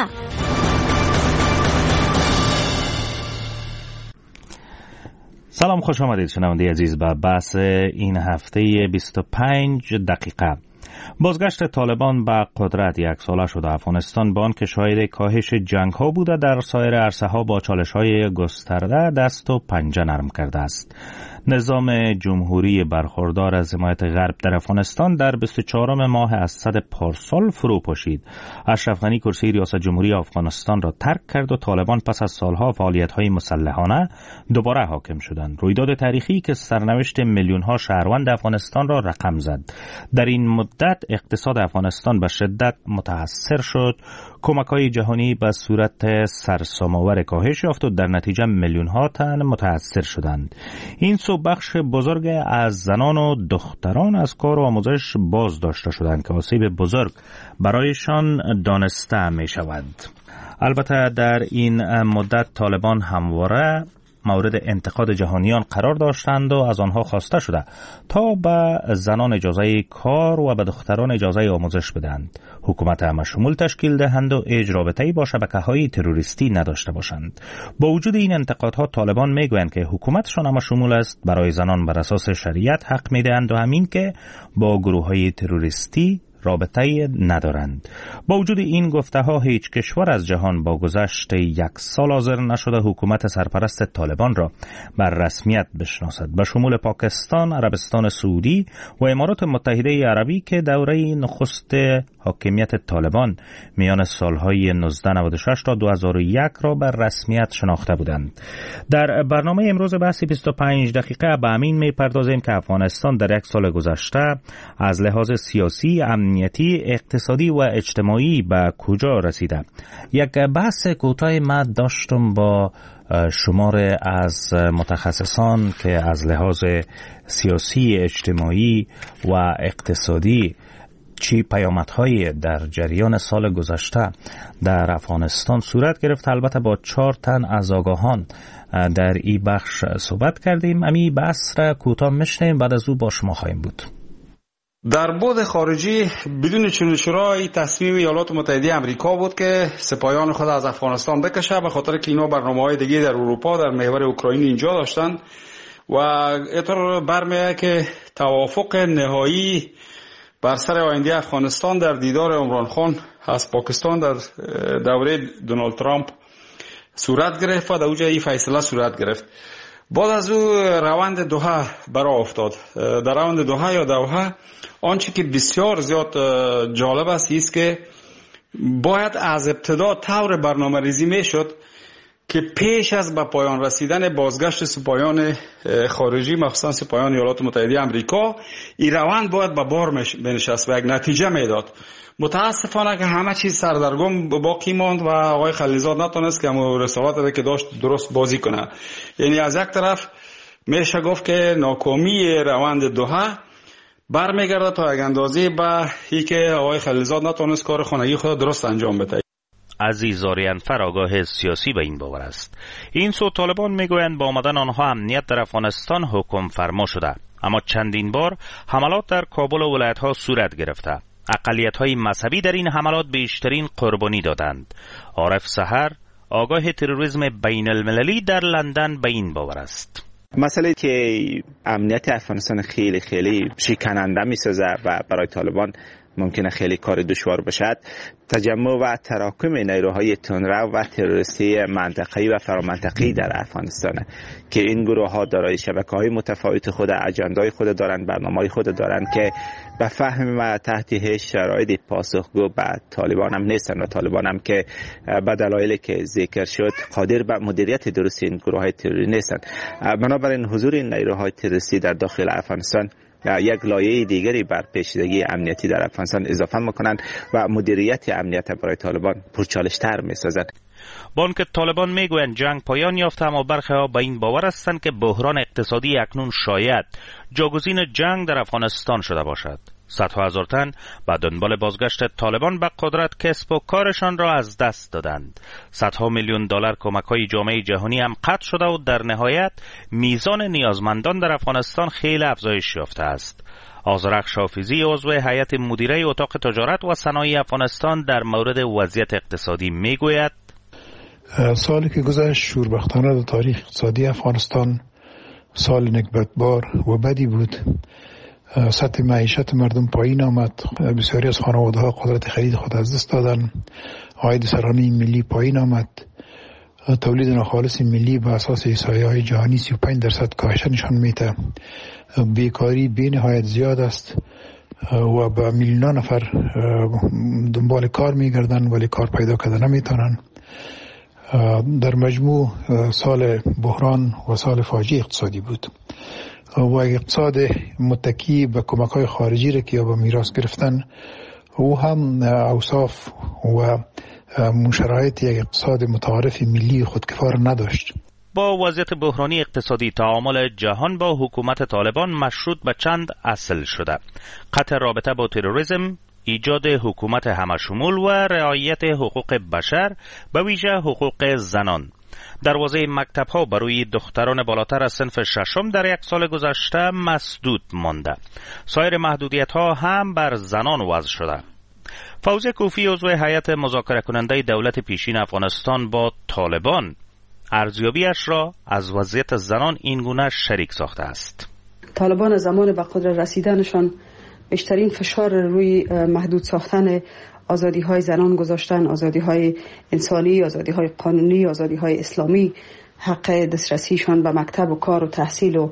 سلام، خوش آمدید شنونده عزیز به بحث این هفته بیست و پنج دقیقه. بازگشت طالبان به قدرت یک ساله شده افغانستان با آنکه شاهد کاهش جنگ ها بوده در سایر عرصه ها با چالش های گسترده دست و پنجه نرم کرده است. نظام جمهوری برخوردار از حمایت غرب در افغانستان در بیست و چهارم ماه اسد پارسال فرو پاشید. اشرف غنی کرسی ریاست جمهوری افغانستان را ترک کرد و طالبان پس از سالها فعالیت‌های مسلحانه دوباره حاکم شدند. رویداد تاریخی که سرنوشت میلیون‌ها شهروند افغانستان را رقم زد. در این مدت اقتصاد افغانستان به شدت متاثر شد. کمک‌های جهانی به صورت سرسام‌آور کاهش یافت و در نتیجه میلیون‌ها تن متاثر شدند. این سو بخش بزرگ از زنان و دختران از کار و آموزش باز داشته شدند که آسیب بزرگ برایشان دانسته می شود. البته در این مدت طالبان همواره مورد انتقاد جهانیان قرار داشتند و از آنها خواسته شده تا به زنان اجازه کار و به دختران اجازه آموزش بدهند. حکومت همه شمول تشکیل دهند و اجرابطه‌ای با شبکه‌های تروریستی نداشته باشند. با وجود این انتقادها طالبان میگویند که حکومتشان همه شمول است، برای زنان بر اساس شریعت حق میدهند و همین که با گروه‌های تروریستی رابطه ندارند. با وجود این گفته ها هیچ کشور از جهان با گذشت یک سال حاضر نشده حکومت سرپرست طالبان را بر رسمیت بشناسد، به شمول پاکستان، عربستان سعودی و امارات متحده عربی که دوره نخست حاکمیت طالبان میان سالهای نوزده نود و شش تا دو هزار و یک را به رسمیت شناخته بودند. در برنامه امروز بحث بیست و پنج دقیقه به همین میپردازیم که افغانستان در یک سال گذشته از لحاظ سیاسی، امنیتی، اقتصادی و اجتماعی به کجا رسیده. یک بحث کوتاه ما داشتم با شمار از متخصصان که از لحاظ سیاسی، اجتماعی و اقتصادی چی پیامدهایی در جریان سال گذشته در افغانستان صورت گرفت. البته با چهار تن از آگاهان در این بخش صحبت کردیم. امی بحث را کوتاه میشنیم، بعد از او با شما خواهیم بود. در بعد خارجی بدون چون چرای تصمیم ایالات متحده آمریکا بود که سپاهیان خود از افغانستان بکشه، به خاطر که اینا برنامه‌های دیگه در اروپا در محور اوکراین اینجا داشتن و اینطور برمیاد که توافق نهایی بر سر آینده افغانستان در دیدار عمران خان از پاکستان در دوره دونالد ترامپ صورت گرفت و در اونجا این فیصله صورت گرفت. بعد از او روند دوحه برای افتاد. در روند دوحه یا دوحه آنچه که بسیار زیاد جالب است است که باید از ابتدا طور برنامه ریزی می شد که پیش از به پایان رسیدن بازگشت سپاهیان خارجی مخصوصا سپاهیان ایالات متحده آمریکا این روند باید به بار بنشست و یک نتیجه میداد. متاسفانه که همه چیز سردرگم باقی ماند و آقای خلیلزاد نتونست که همون رسالت که داشت درست بازی کنه. یعنی از یک طرف میشه گفت که ناکامی روند دوحه برمیگرده تا یک اندازه به ای که آقای خلیلزاد نتونست کار خانگی خود درست انجام بده. عزیز آریانفر آگاه سیاسی به این باور است. این سو طالبان میگویند با آمدن آنها امنیت در افغانستان حکم فرما شده، اما چندین بار حملات در کابل و ولایت‌ها صورت گرفته. اقلیت‌های مذهبی در این حملات بیشترین قربانی دادند. عارف سحر آگاه تروریسم بین المللی در لندن به این باور است. مسئله که امنیت افغانستان خیلی خیلی شکننده می‌سازه و برای طالبان ممکنه خیلی کار دشوار باشد. تجمع و تراکم نیروهای تندرو و تروریستی منطقه‌ای و فرامنطقه‌ای در افغانستان که این گروه ها دارای شبکه‌های متفاوت خود، اجندای خود دارند، برنامه‌های خود دارند که به فهم و تحت شرایط پاسخگو به طالبان هم نیستن و طالبان هم که به دلایلی که ذکر شد قادر به مدیریت درست این گروه‌های تروری نیستن. بنابراین حضور این نیروهای تروریستی در داخل افغانستان یک لایه دیگری بر پیچیدگی امنیتی در افغانستان اضافه میکنند و مدیریت امنیت برای طالبان پرچالش‌تر میسازد. بانک طالبان میگویند جنگ پایان یافته، اما برخی ها به این باور هستند که بحران اقتصادی اکنون شاید جاگزین جنگ در افغانستان شده باشد. صدها هزار تن به دنبال بازگشت طالبان به قدرت کسب و کارشان را از دست دادند. صدها میلیون دلار کمک‌های جامعه جهانی هم قطع شده و در نهایت میزان نیازمندان در افغانستان خیلی افزایش یافته است. آذرخ شافیزی عضو هیئت مدیره اتاق تجارت و صنایع افغانستان در مورد وضعیت اقتصادی میگوید: سالی که گذشت شوربختانه در تاریخ اقتصادی افغانستان سال نکبتبار و بدی بود. سطح معیشت مردم پایین آمد، بسیاری از خانواده ها قدرت خرید خود از دست دادن، عاید سرانه ملی پایین آمد، تولید ناخالص ملی به اساس احصایه های جهانی سی و پنج درصد کاهش نشان میده، بیکاری بی نهایت زیاد است و به میلیون نفر دنبال کار میگردن ولی کار پیدا کردن نمیتونن. در مجموع سال بحران و سال فاجعه اقتصادی بود و اقتصاد متکی به کمک‌های خارجی را که یا به میراث گرفتن او هم اوصاف و شرایط یک اقتصاد متعارف ملی خودکفار نداشت. با وضعیت بحرانی اقتصادی تعامل جهان با حکومت طالبان مشروط به چند اصل شده: قطع رابطه با تروریسم، ایجاد حکومت همشمول و رعایت حقوق بشر به ویژه حقوق زنان. دروازه مکتب ها برای دختران بالاتر از صنف ششم در یک سال گذشته مسدود مانده. سایر محدودیت ها هم بر زنان وضع شده. فوزی کوفی عضو هیئت مذاکره کننده دولت پیشین افغانستان با طالبان ارزیابیش را از وضعیت زنان این گونه شریک ساخته است. طالبان زمان به قدرت رسیدنشان بیشترین فشار روی محدود ساختن آزادی های زنان گذاشتن، آزادی های انسانی، آزادی های قانونی، آزادی های اسلامی، حق دسترسیشان به مکتب و کار و تحصیل و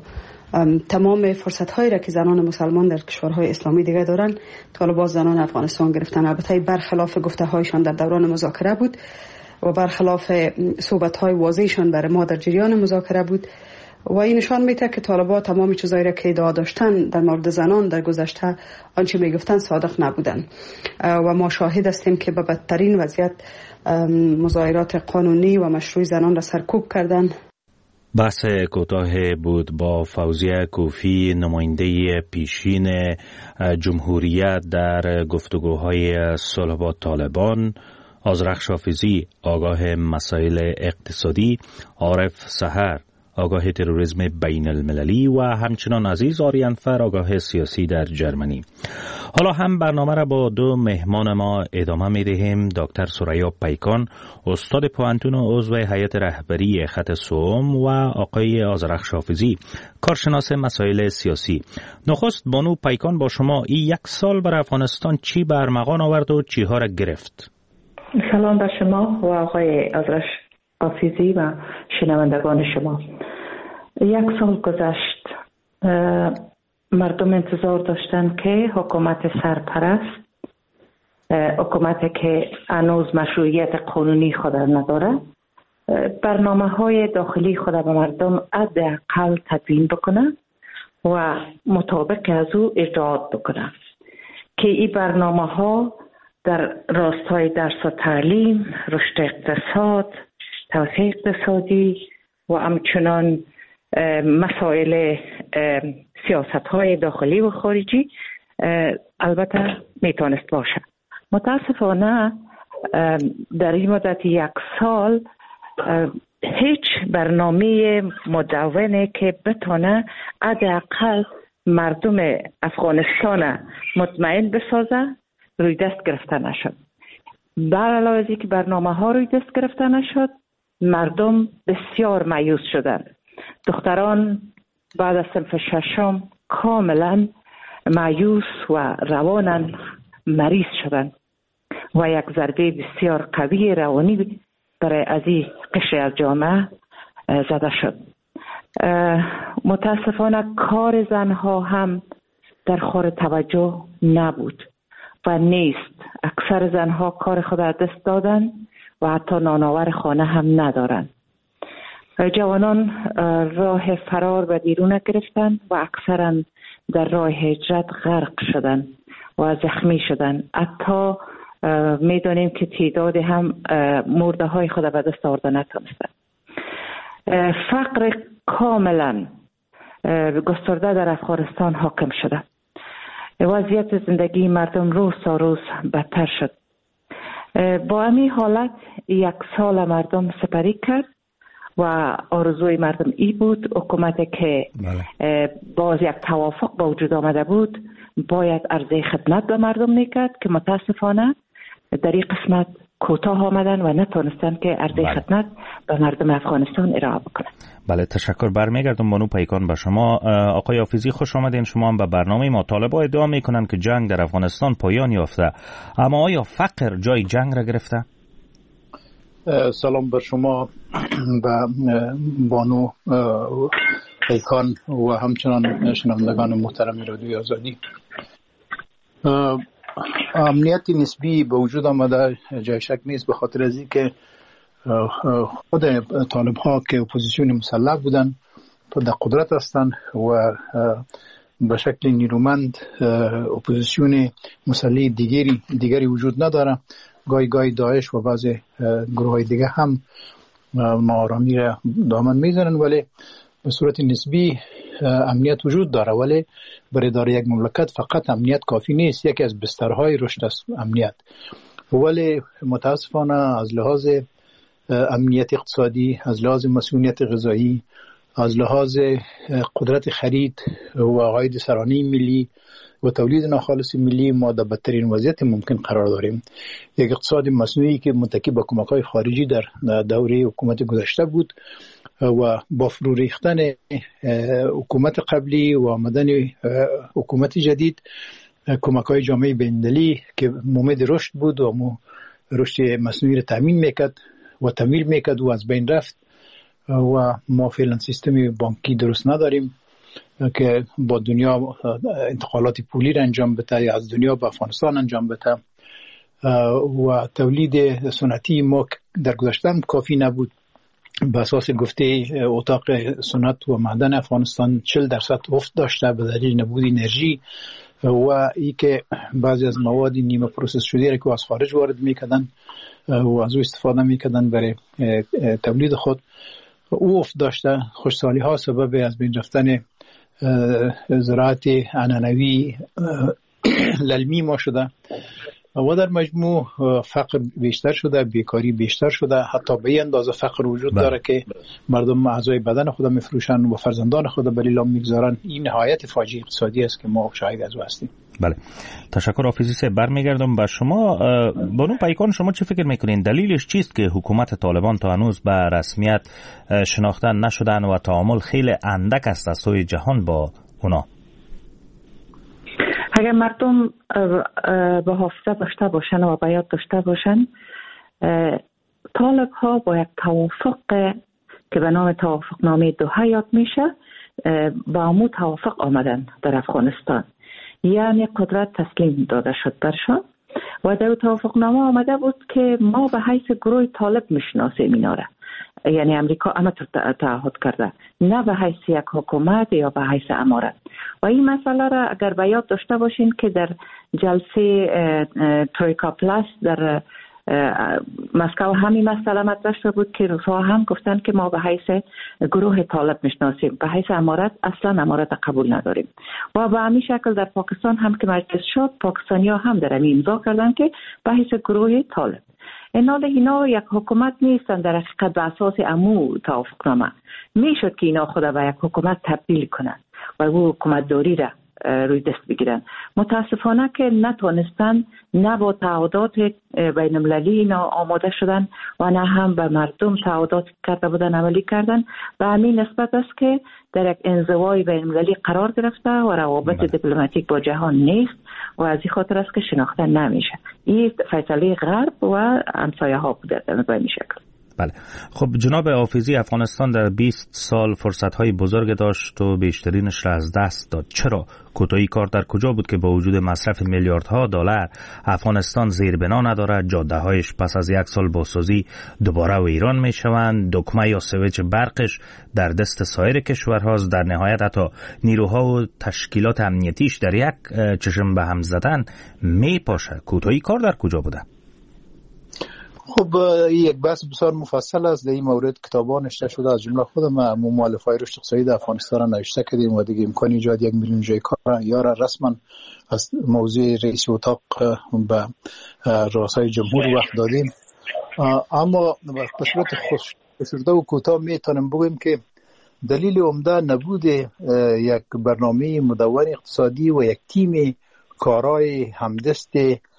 تمام فرصت هایی را که زنان مسلمان در کشورهای اسلامی دیگه دارن طالبان زنان افغانستان گرفتن. البته برخلاف گفته هایشان در دوران مذاکره بود و برخلاف صحبت های واضحشان برای ما در جریان مذاکره بود و این نشان میده که طالبان تمام چیزایی را که ادعا داشتن در مورد زنان در گذشته آنچه میگفتن صادق نبودن و ما شاهد هستیم که به بدترین وضعیت مظاهرات قانونی و مشروع زنان را سرکوب کردن. بحث کوتاه بود با فوزیه کوفی، نماینده پیشین جمهوریت در گفتگوهای صلح با طالبان، آذرخش حافظی آگاه مسائل اقتصادی، عارف سحر آگاه تروریسم بین المللی و همچنان عزیز آریانفر آگاه سیاسی در جرمنی. حالا هم برنامه را با دو مهمان ما ادامه می دهیم. دکتر ثریا پیکان، استاد پوهنتون و عضو هیئت رهبری خط سوم و آقای آذرخش حافظی، کارشناس مسائل سیاسی. نخست بانو پیکان، با شما این یک سال بر افغانستان چی برمغان آورد و چی ها را گرفت؟ سلام بر شما و آقای آذرخش حافظی و شنوندگان شما. یک سال گذشت، مردم انتظار داشتن که حکومت سرپرست، حکومتی که هنوز مشروعیت قانونی خود نداره، برنامه های داخلی خود به مردم حداقل تدوین بکنه و مطابق از او اجرات بکنه که این برنامه ها در راستای درس و تعلیم، رشد اقتصاد، توسعه اقتصادی و همچنان مسائل سیاست های داخلی و خارجی البته میتونست باشه. متاسفانه در این مدت یک سال هیچ برنامه مدونه که بتونه حداقل مردم افغانستان مطمئن بسازه روی دست گرفته نشد. بر علاوه از اینکه برنامه ها روی دست گرفته نشد، مردم بسیار مایوس شدند. دختران بعد از صنف ششم کاملا مایوس و روانن مریض شدند و یک ضربه بسیار قوی روانی برای از این قشر از جامعه زده شد. متاسفانه کار زنها هم در خور توجه نبود و نیست. اکثر زنها کار خود از دست دادن و حتی نانآور خانه هم ندارن. جوانان راه فرار به بیرون گرفتن و اکثرا در راه هجرت غرق شدن و زخمی شدن. حتی میدانیم که تعداد هم مرده های خود به دست آورده نتونستن. فقر کاملا گسترده در افغانستان حاکم شده. وضعیت زندگی مردم روز تا روز بدتر شد. با همین حالت یک سال مردم سپری کرد و آرزوی مردم ای بود حکومتی که بله. باز یک توافق با وجود آمده بود باید عرضه خدمت به مردم میکرد که متاسفانه در این قسمت کوتاه آمدن و نتونستن که عرضه بله. خدمت به مردم افغانستان ارائه بکنن. بله، تشکر. برمیگردم بانو پیکان به شما. آقای حافظی، خوش آمدین. شما هم به برنامه ما. طالبان ادعا میکنن که جنگ در افغانستان پایان یافته، اما آیا فقر جای جنگ را گرفته؟ سلام بر شما و بانو پیکان و همچنان شنوندگان محترم رادیوی آزادی. امنیت نسبی به وجود آمده، جای شک نیست، به خاطر از اینکه خود طالب ها که اپوزیسیون مسلح بودن در قدرت هستند و به شکل نیرومند اپوزیسیون مسلح دیگری دیگری وجود نداره. گاهی گاهی داعش و بعض گروه های دیگه هم ناآرامی را دامن میزنن، ولی به صورت نسبی امنیت وجود داره. ولی برای اداره یک مملکت فقط امنیت کافی نیست، یکی از بسترهای رشد است امنیت. ولی متاسفانه از لحاظ امنیت اقتصادی، از لحاظ مسئولیت غذایی، از لحاظ قدرت خرید و عاید سرانه ملی و تولید ناخالص ملی ما در بدترین وضعیت ممکن قرار داریم. یک اقتصاد مصنوعی که متکی به کمک‌های خارجی در دوره حکومت گذشته بود و با فرو ریختن حکومت قبلی و آمدن حکومت جدید، کمک‌های جامعه بین‌المللی که امید رشد بود و مو رشد مصنوعی را تامین میکرد و تمویل میکرد و از بین رفت و ما فعلا سیستم بانکی درست نداریم که با دنیا انتقالات پولی را انجام بده یا از دنیا به افغانستان انجام بده و تولید سنتی ما در گذشته کافی نبود. به اساس گفته اتاق صنعت و معدن افغانستان چهل درصد افت داشته به دلیل نبود انرژی و ای که بعضی از مواد نیمه پروسس شده را که از خارج وارد میکردن و از او استفاده میکردن برای تولید خود او افت داشته. خوشسالی ها سبب از بین رفتن زراعت عنعنوی للمی ما شده و در مجموع فقر بیشتر شده، بیکاری بیشتر شده، حتی به این اندازه فقر وجود داره که مردم اعضای بدن خود میفروشن و فرزندان خود بر اعلام میگذارن. این نهایت فاجعه اقتصادی است که ما شاهد از او هستیم. بله، تشکر. حافظی صاحب برمیگردم به شما. بانو پیکان، شما چه فکر میکنین دلیلش چیست که حکومت طالبان تا هنوز به رسمیت شناخته نشدن و تعامل خیلی اندک است از سوی جهان با اونا؟ اگر مردم به حافظه داشته باشن و به یاد داشته باشن، طالب ها با یک توافق که به نام توافق نامه دوحه یاد میشه با امو توافق آمدن در افغانستان، یعنی قدرت تسلیم داده شد برشان و در توافق نامه آمده بود که ما به حیث گروه طالب میشناسیم اینا را، یعنی امریکا همه تعهد کرده، نه به حیث یک حکومت یا به حیث امارت. و این مسئله را اگر به یاد داشته باشین که در جلسه ترویکا پلاس در مسکو همین مسئله مطرح شده بود که روس‌ها هم گفتن که ما به حیث گروه طالب میشناسیم، به حیث امارت اصلا امارت قبول نداریم. و به همین شکل در پاکستان هم که مجلس شد، پاکستانی‌ها هم در همین امضا کردن که به حیث گروه طالب. اینال اینا یک حکومت نیستن در حقیقت به اساس امو توافقنامه. میشد که اینا خود به یک حکومت تبدیل کنن و او حکومت داری را روی دست بگیرن. متاسفانه که نتونستن، نه با تعهدات بین المللی اینا آماده شدن و نه هم به مردم تعهدات کرده بودن عملی کردن. و همین نسبت است که در یک انزوای بین المللی قرار گرفته و روابط دیپلماتیک با جهان نیست و از این خاطر است که شناخته نمیشه. این فیصله غرب و همسایه ها بوده به این شکل. بله. خب جناب حافظی، افغانستان در بیست سال فرصت‌های بزرگ داشت و بیشترینش را از دست داد. چرا؟ کوتاهی کار در کجا بود که با وجود مصرف میلیاردها دلار افغانستان زیربنا ندارد؟ جاده‌هایش پس از یک سال بازسازی دوباره و ایران میشوند، دکمه یا سویچ برقش در دست سایر کشورهاست، در نهایت حتی نیروها و تشکیلات امنیتیش در یک چشم به هم زدن میپاشد. کوتاهی کار در کجا بوده؟ خب یک بحث بسیار مفصل است. در این مورد کتابان نوشته شده، از جمله خود ما مؤلفه‌های رشد اقتصادی افغانستان را نوشته کردیم و دیگه امکان ایجاد یک میلیون جای کار یا را رسما از موضوع رئیس اتاق به رؤسای جمهور وقت دادیم. اما به صورت خلاصه و کوتاه میتونم بگم که دلیل عمده نبود یک برنامه مدون اقتصادی و یک تیم کارای همدست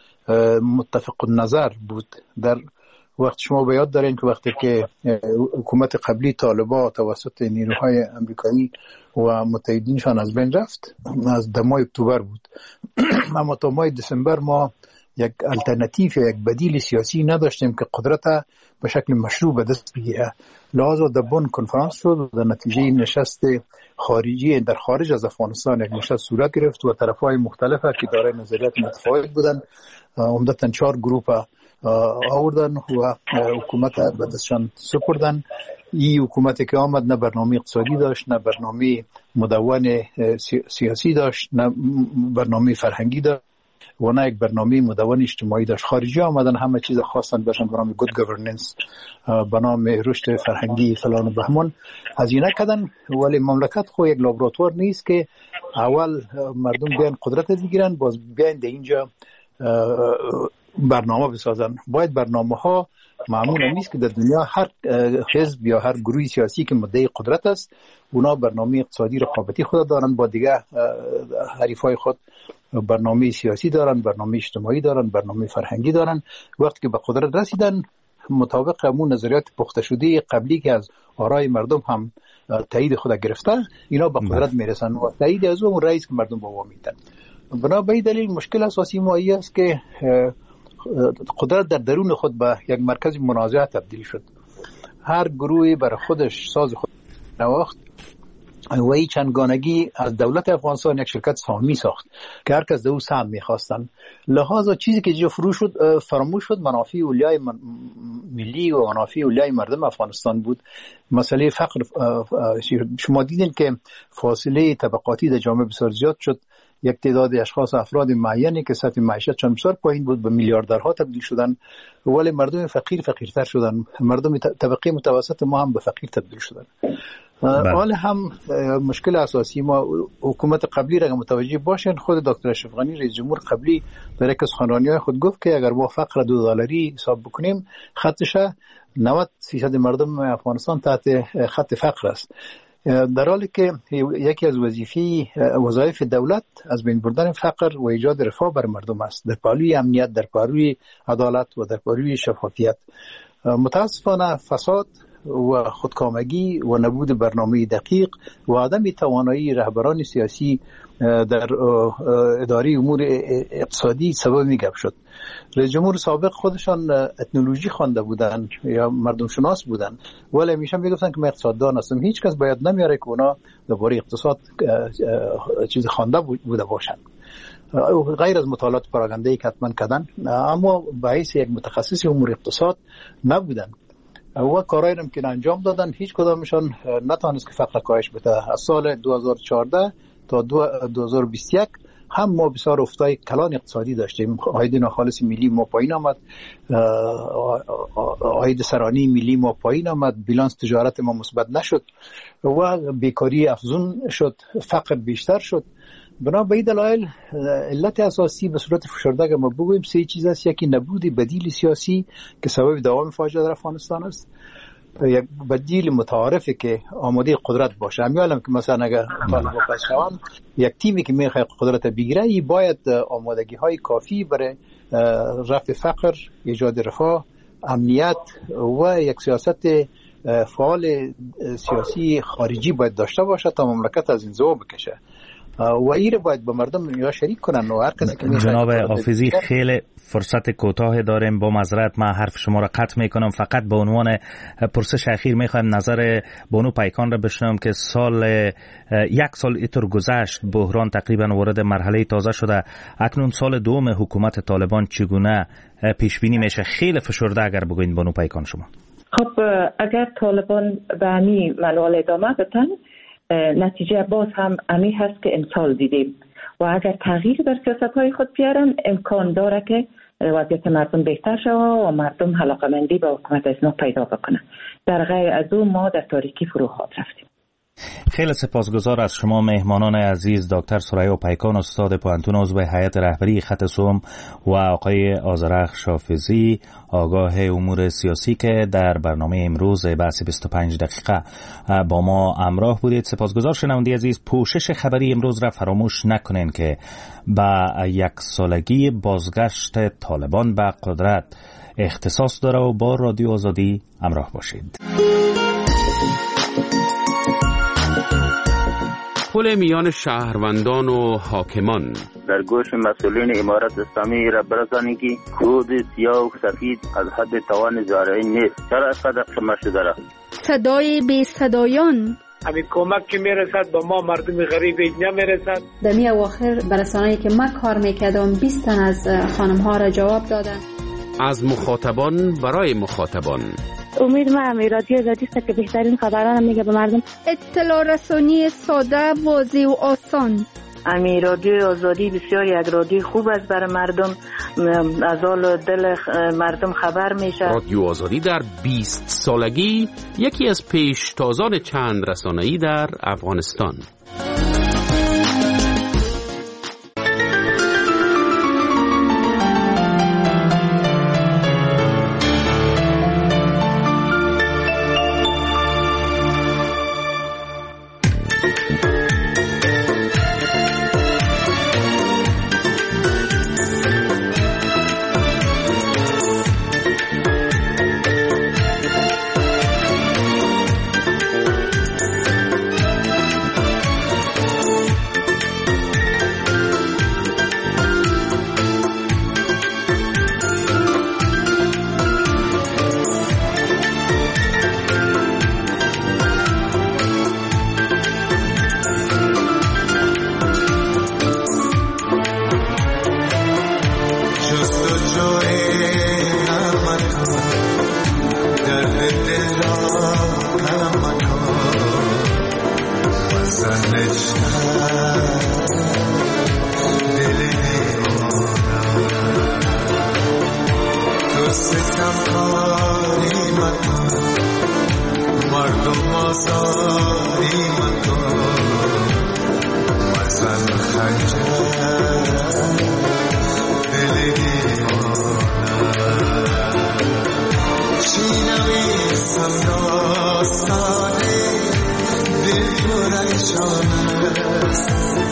متفق النظر بود. در وقت شما به یاد دارین که وقتی که حکومت قبلی طالبا توسط نیروهای امریکایی و متحدینشان از بین رفت، از ماه اکتبر بود، اما تا ماه دسامبر ما یک الटरनेटिव یا یک بدیل سیاسی نداشتیم که قدرت به شکل مشروع به دست بگیره. لحاظا در بن کنفرانس شد و در نتیجه نشست خارجی در خارج از افغانستان یک نشست صورت گرفت و طرفهای مختلفه که دارای نظریات متفاوت بودن عمدتاً چهار گروه آوردن و حکومت به دستشان سپردن. این حکومتی که آمد نه برنامه اقتصادی داشت، نه برنامه مدون سیاسی داشت، نه برنامه فرهنگی داشت و نه یک برنامه مدون اجتماعی داشت. خارجی آمدن همه چیز خواستن برشن به نام گود گورننس، به نام رشد فرهنگی فلان و بهمان هزینه کردن. ولی مملکت خو یک لابراتوار نیست که اول مردم بیان قدرت بگیرن باز بیان در اینجا برنامه بسازن. باید برنامه ها معمول نیست که در دنیا هر حزب یا هر گروه سیاسی که مدعی قدرت است اونا برنامه اقتصادی رقابتی خود دارن با دیگه حریفای خود، برنامه سیاسی دارن، برنامه اجتماعی دارن، برنامه فرهنگی دارن. وقتی که به قدرت رسیدن مطابق همون نظریات پخته شده قبلی که از آرای مردم هم تایید خود گرفته، اینا به قدرت میرسن و تایید از اون رئیس که مردم با میدن. بنا به این دلیل مشکل اساسی ما این است که قدرت در درون خود به یک مرکز منازعه تبدیل شد. هر گروهی برای خودش ساز خود نواخت و این چندگانگی از دولت افغانستان یک شرکت سهامی ساخت که هر کس در او سهم میخواستن. لحاظا چیزی که جا فرو شد فراموش شد منافع اولیای ملی و منافع اولیای مردم افغانستان بود. مسئله فقر، شما دیدین که فاصله طبقاتی در جامعه بسیار زیاد شد. یک تعداد اشخاص افراد معینی که سطح معیشت چند بسیار پایین بود به میلیاردرها تبدیل شدن، ولی مردم فقیر فقیرتر شدن. مردم طبقه متوسط ما هم به فقیر تبدیل شدن. حال هم مشکل اساسی ما حکومت قبلی را متوجه باشین. خود دکتر اشرف غنی رئیس جمهور قبلی در یک از سخنرانی‌های خود گفت که اگر ما فقر دو دلاری حساب بکنیم خطش نود درصد مردم افغانستان تحت خط فقر است، در حالی که یکی از وظیفه وظایف دولت از بین بردن فقر و ایجاد رفاه بر مردم است، در پهلوی امنیت، در پهلوی عدالت و در پهلوی شفافیت. متاسفانه فساد و خودکامگی و نبود برنامه دقیق و عدم توانایی رهبران سیاسی در اداره امور اقتصادی سبب میگب شد. رئیس جمهور سابق خودشان اتنولوژی خوانده بودن یا مردم شناس بودن، ولی همیشه میگفتن که من اقتصاددان هستم. هیچ کس باید نمیاره که اونا درباره اقتصاد چیز خوانده بوده باشن، غیر از مطالعات پراگنده‌ای که حتما کردن، اما به حیث یک متخصص امور اقتصاد نبودن و کارایی هم که انجام دادن هیچ کدامشان نتونست که فقر کاهش بده. از سال دو هزار و چهارده تا دو هزار و بیست و یک هم ما بسیار افتای کلان اقتصادی داشتیم. عاید ناخالص ملی ما پایین آمد، عاید سرانه ملی ما پایین آمد، بیلانس تجارت ما مثبت نشد و بیکاری افزون شد، فقر بیشتر شد. بنا به این دلایل علت اساسی به صورت فشرده که ما بگوییم سه چیز است. یکی نبود بدیل سیاسی که سبب دوام فاجعه در افغانستان است، یک بدیل متعارفی که آماده قدرت باشه. همیالم که مثلا اگر طالب پاسخان یک تیمی که میخواد قدرت بگیره ای باید آمادگی های کافی برای رفع فقر، ایجاد رفاه، امنیت و یک سیاست فعال سیاسی خارجی باید داشته باشه تا مملکت از این زوا بکشه و این باید با مردم یا شریک کنن و هر کسی که جناب حافظی خیلی فرصت کوتاه داریم، با معذرت من حرف شما را قطع میکنم. فقط به عنوان پرسش اخیر میخوایم نظر بانو پیکان را بشنوم که سال یک سال اینطور گذشت، بحران تقریبا وارد مرحله تازه شده، اکنون سال دوم حکومت طالبان چگونه پیش بینی میشه؟ خیلی فشرده اگر بگوین بانو پیکان شما. خب اگر طالبان به همین منوال ادامه بدن نتیجه باز هم امی هست که امسال دیدیم و اگر تغییر در سیاست های خود بیارن امکان داره که وضعیت مردم بهتر شود و مردم علاقه‌مندی به حکومت اسناد پیدا بکنه. در غیر از او ما در تاریکی فرو خواهد رفتیم. خیلی سپاسگزار از شما مهمانان عزیز، دکتر ثریا پیکان استاد پوهنتون عضو هیئت رهبری خط سوم و آقای آذرخش حافظی آگاه امور سیاسی که در برنامه امروز بحث بیست و پنج دقیقه با ما همراه بودید. سپاسگزار شنونده عزیز. پوشش خبری امروز را فراموش نکنین که با یک سالگی بازگشت طالبان به قدرت اختصاص داره و با رادیو آزادی همراه باشید. پل میان شهروندان و حاکمان در گوش مسئولین امارت اسلامی را برسانید که کود سیاه و سفید از حد توان زارعین نیست. چرا اینقدر شما شده را؟ صدای بی صدایان همین کمک که میرسد با ما مردم غریب نمیرسد. در می اواخر برسانه‌ای که من کار میکردم بیست تن از خانم ها را جواب دادن. از مخاطبان برای مخاطبان. امید ما رادیو آزادی است که بهترین خبران میگه به مردم. اطلاع رسانی ساده، واضح و آسان. امی رادیو آزادی بسیار یک رادیو خوب است برای مردم، از حال دل مردم خبر میشه. رادیو آزادی در بیست سالگی یکی از پیشتازان چند رسانه‌ای در افغانستان. آزاری مکن وزن خنجر دل دیوانه چی نویسم داستانه دل پریشان است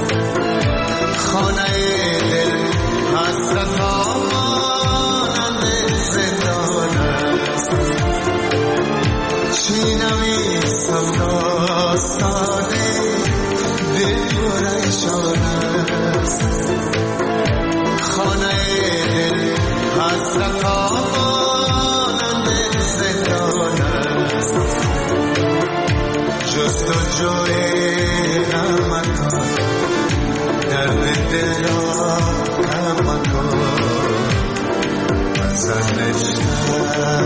خانه دل حسرت آمانند زندان است چی نویسم داستانه دل پریشان است خانه دل حسرت آمانند زندان است جستجوی غم مکن درد دل را کم مکن وزن نشتر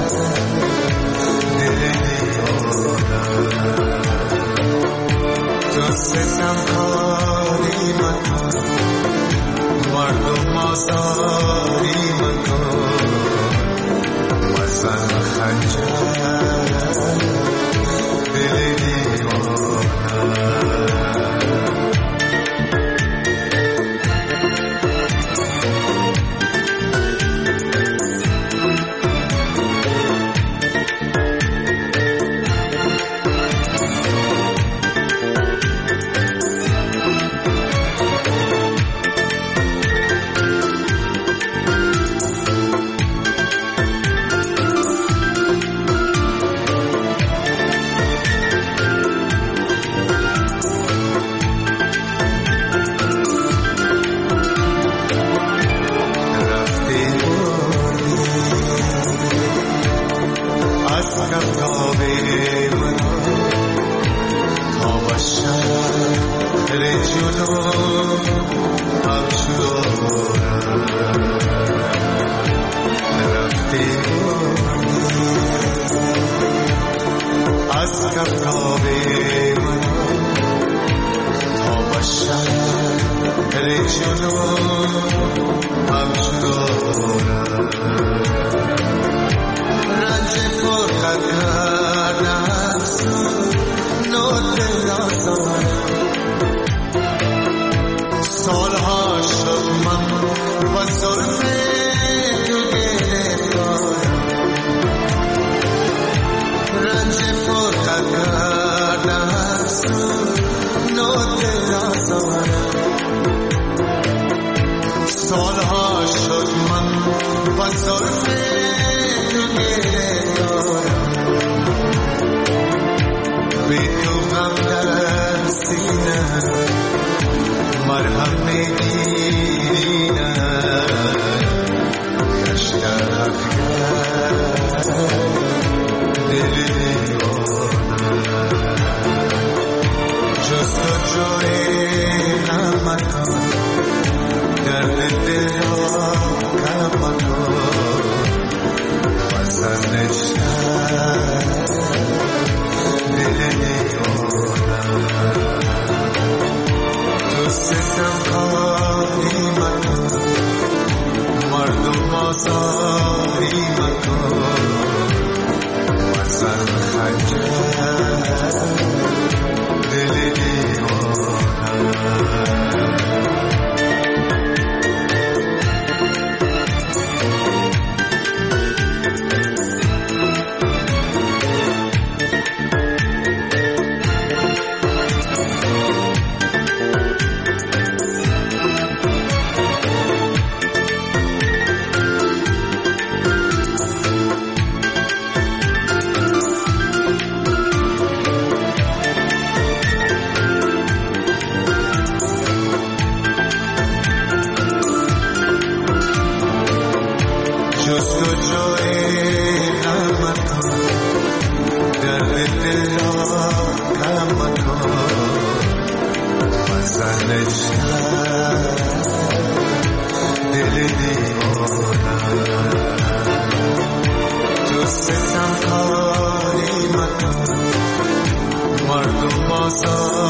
دل دیوانه تو ستم کاری مکن مردم آزاری مکن وزن خنجر دل دیوانه مردم آزاد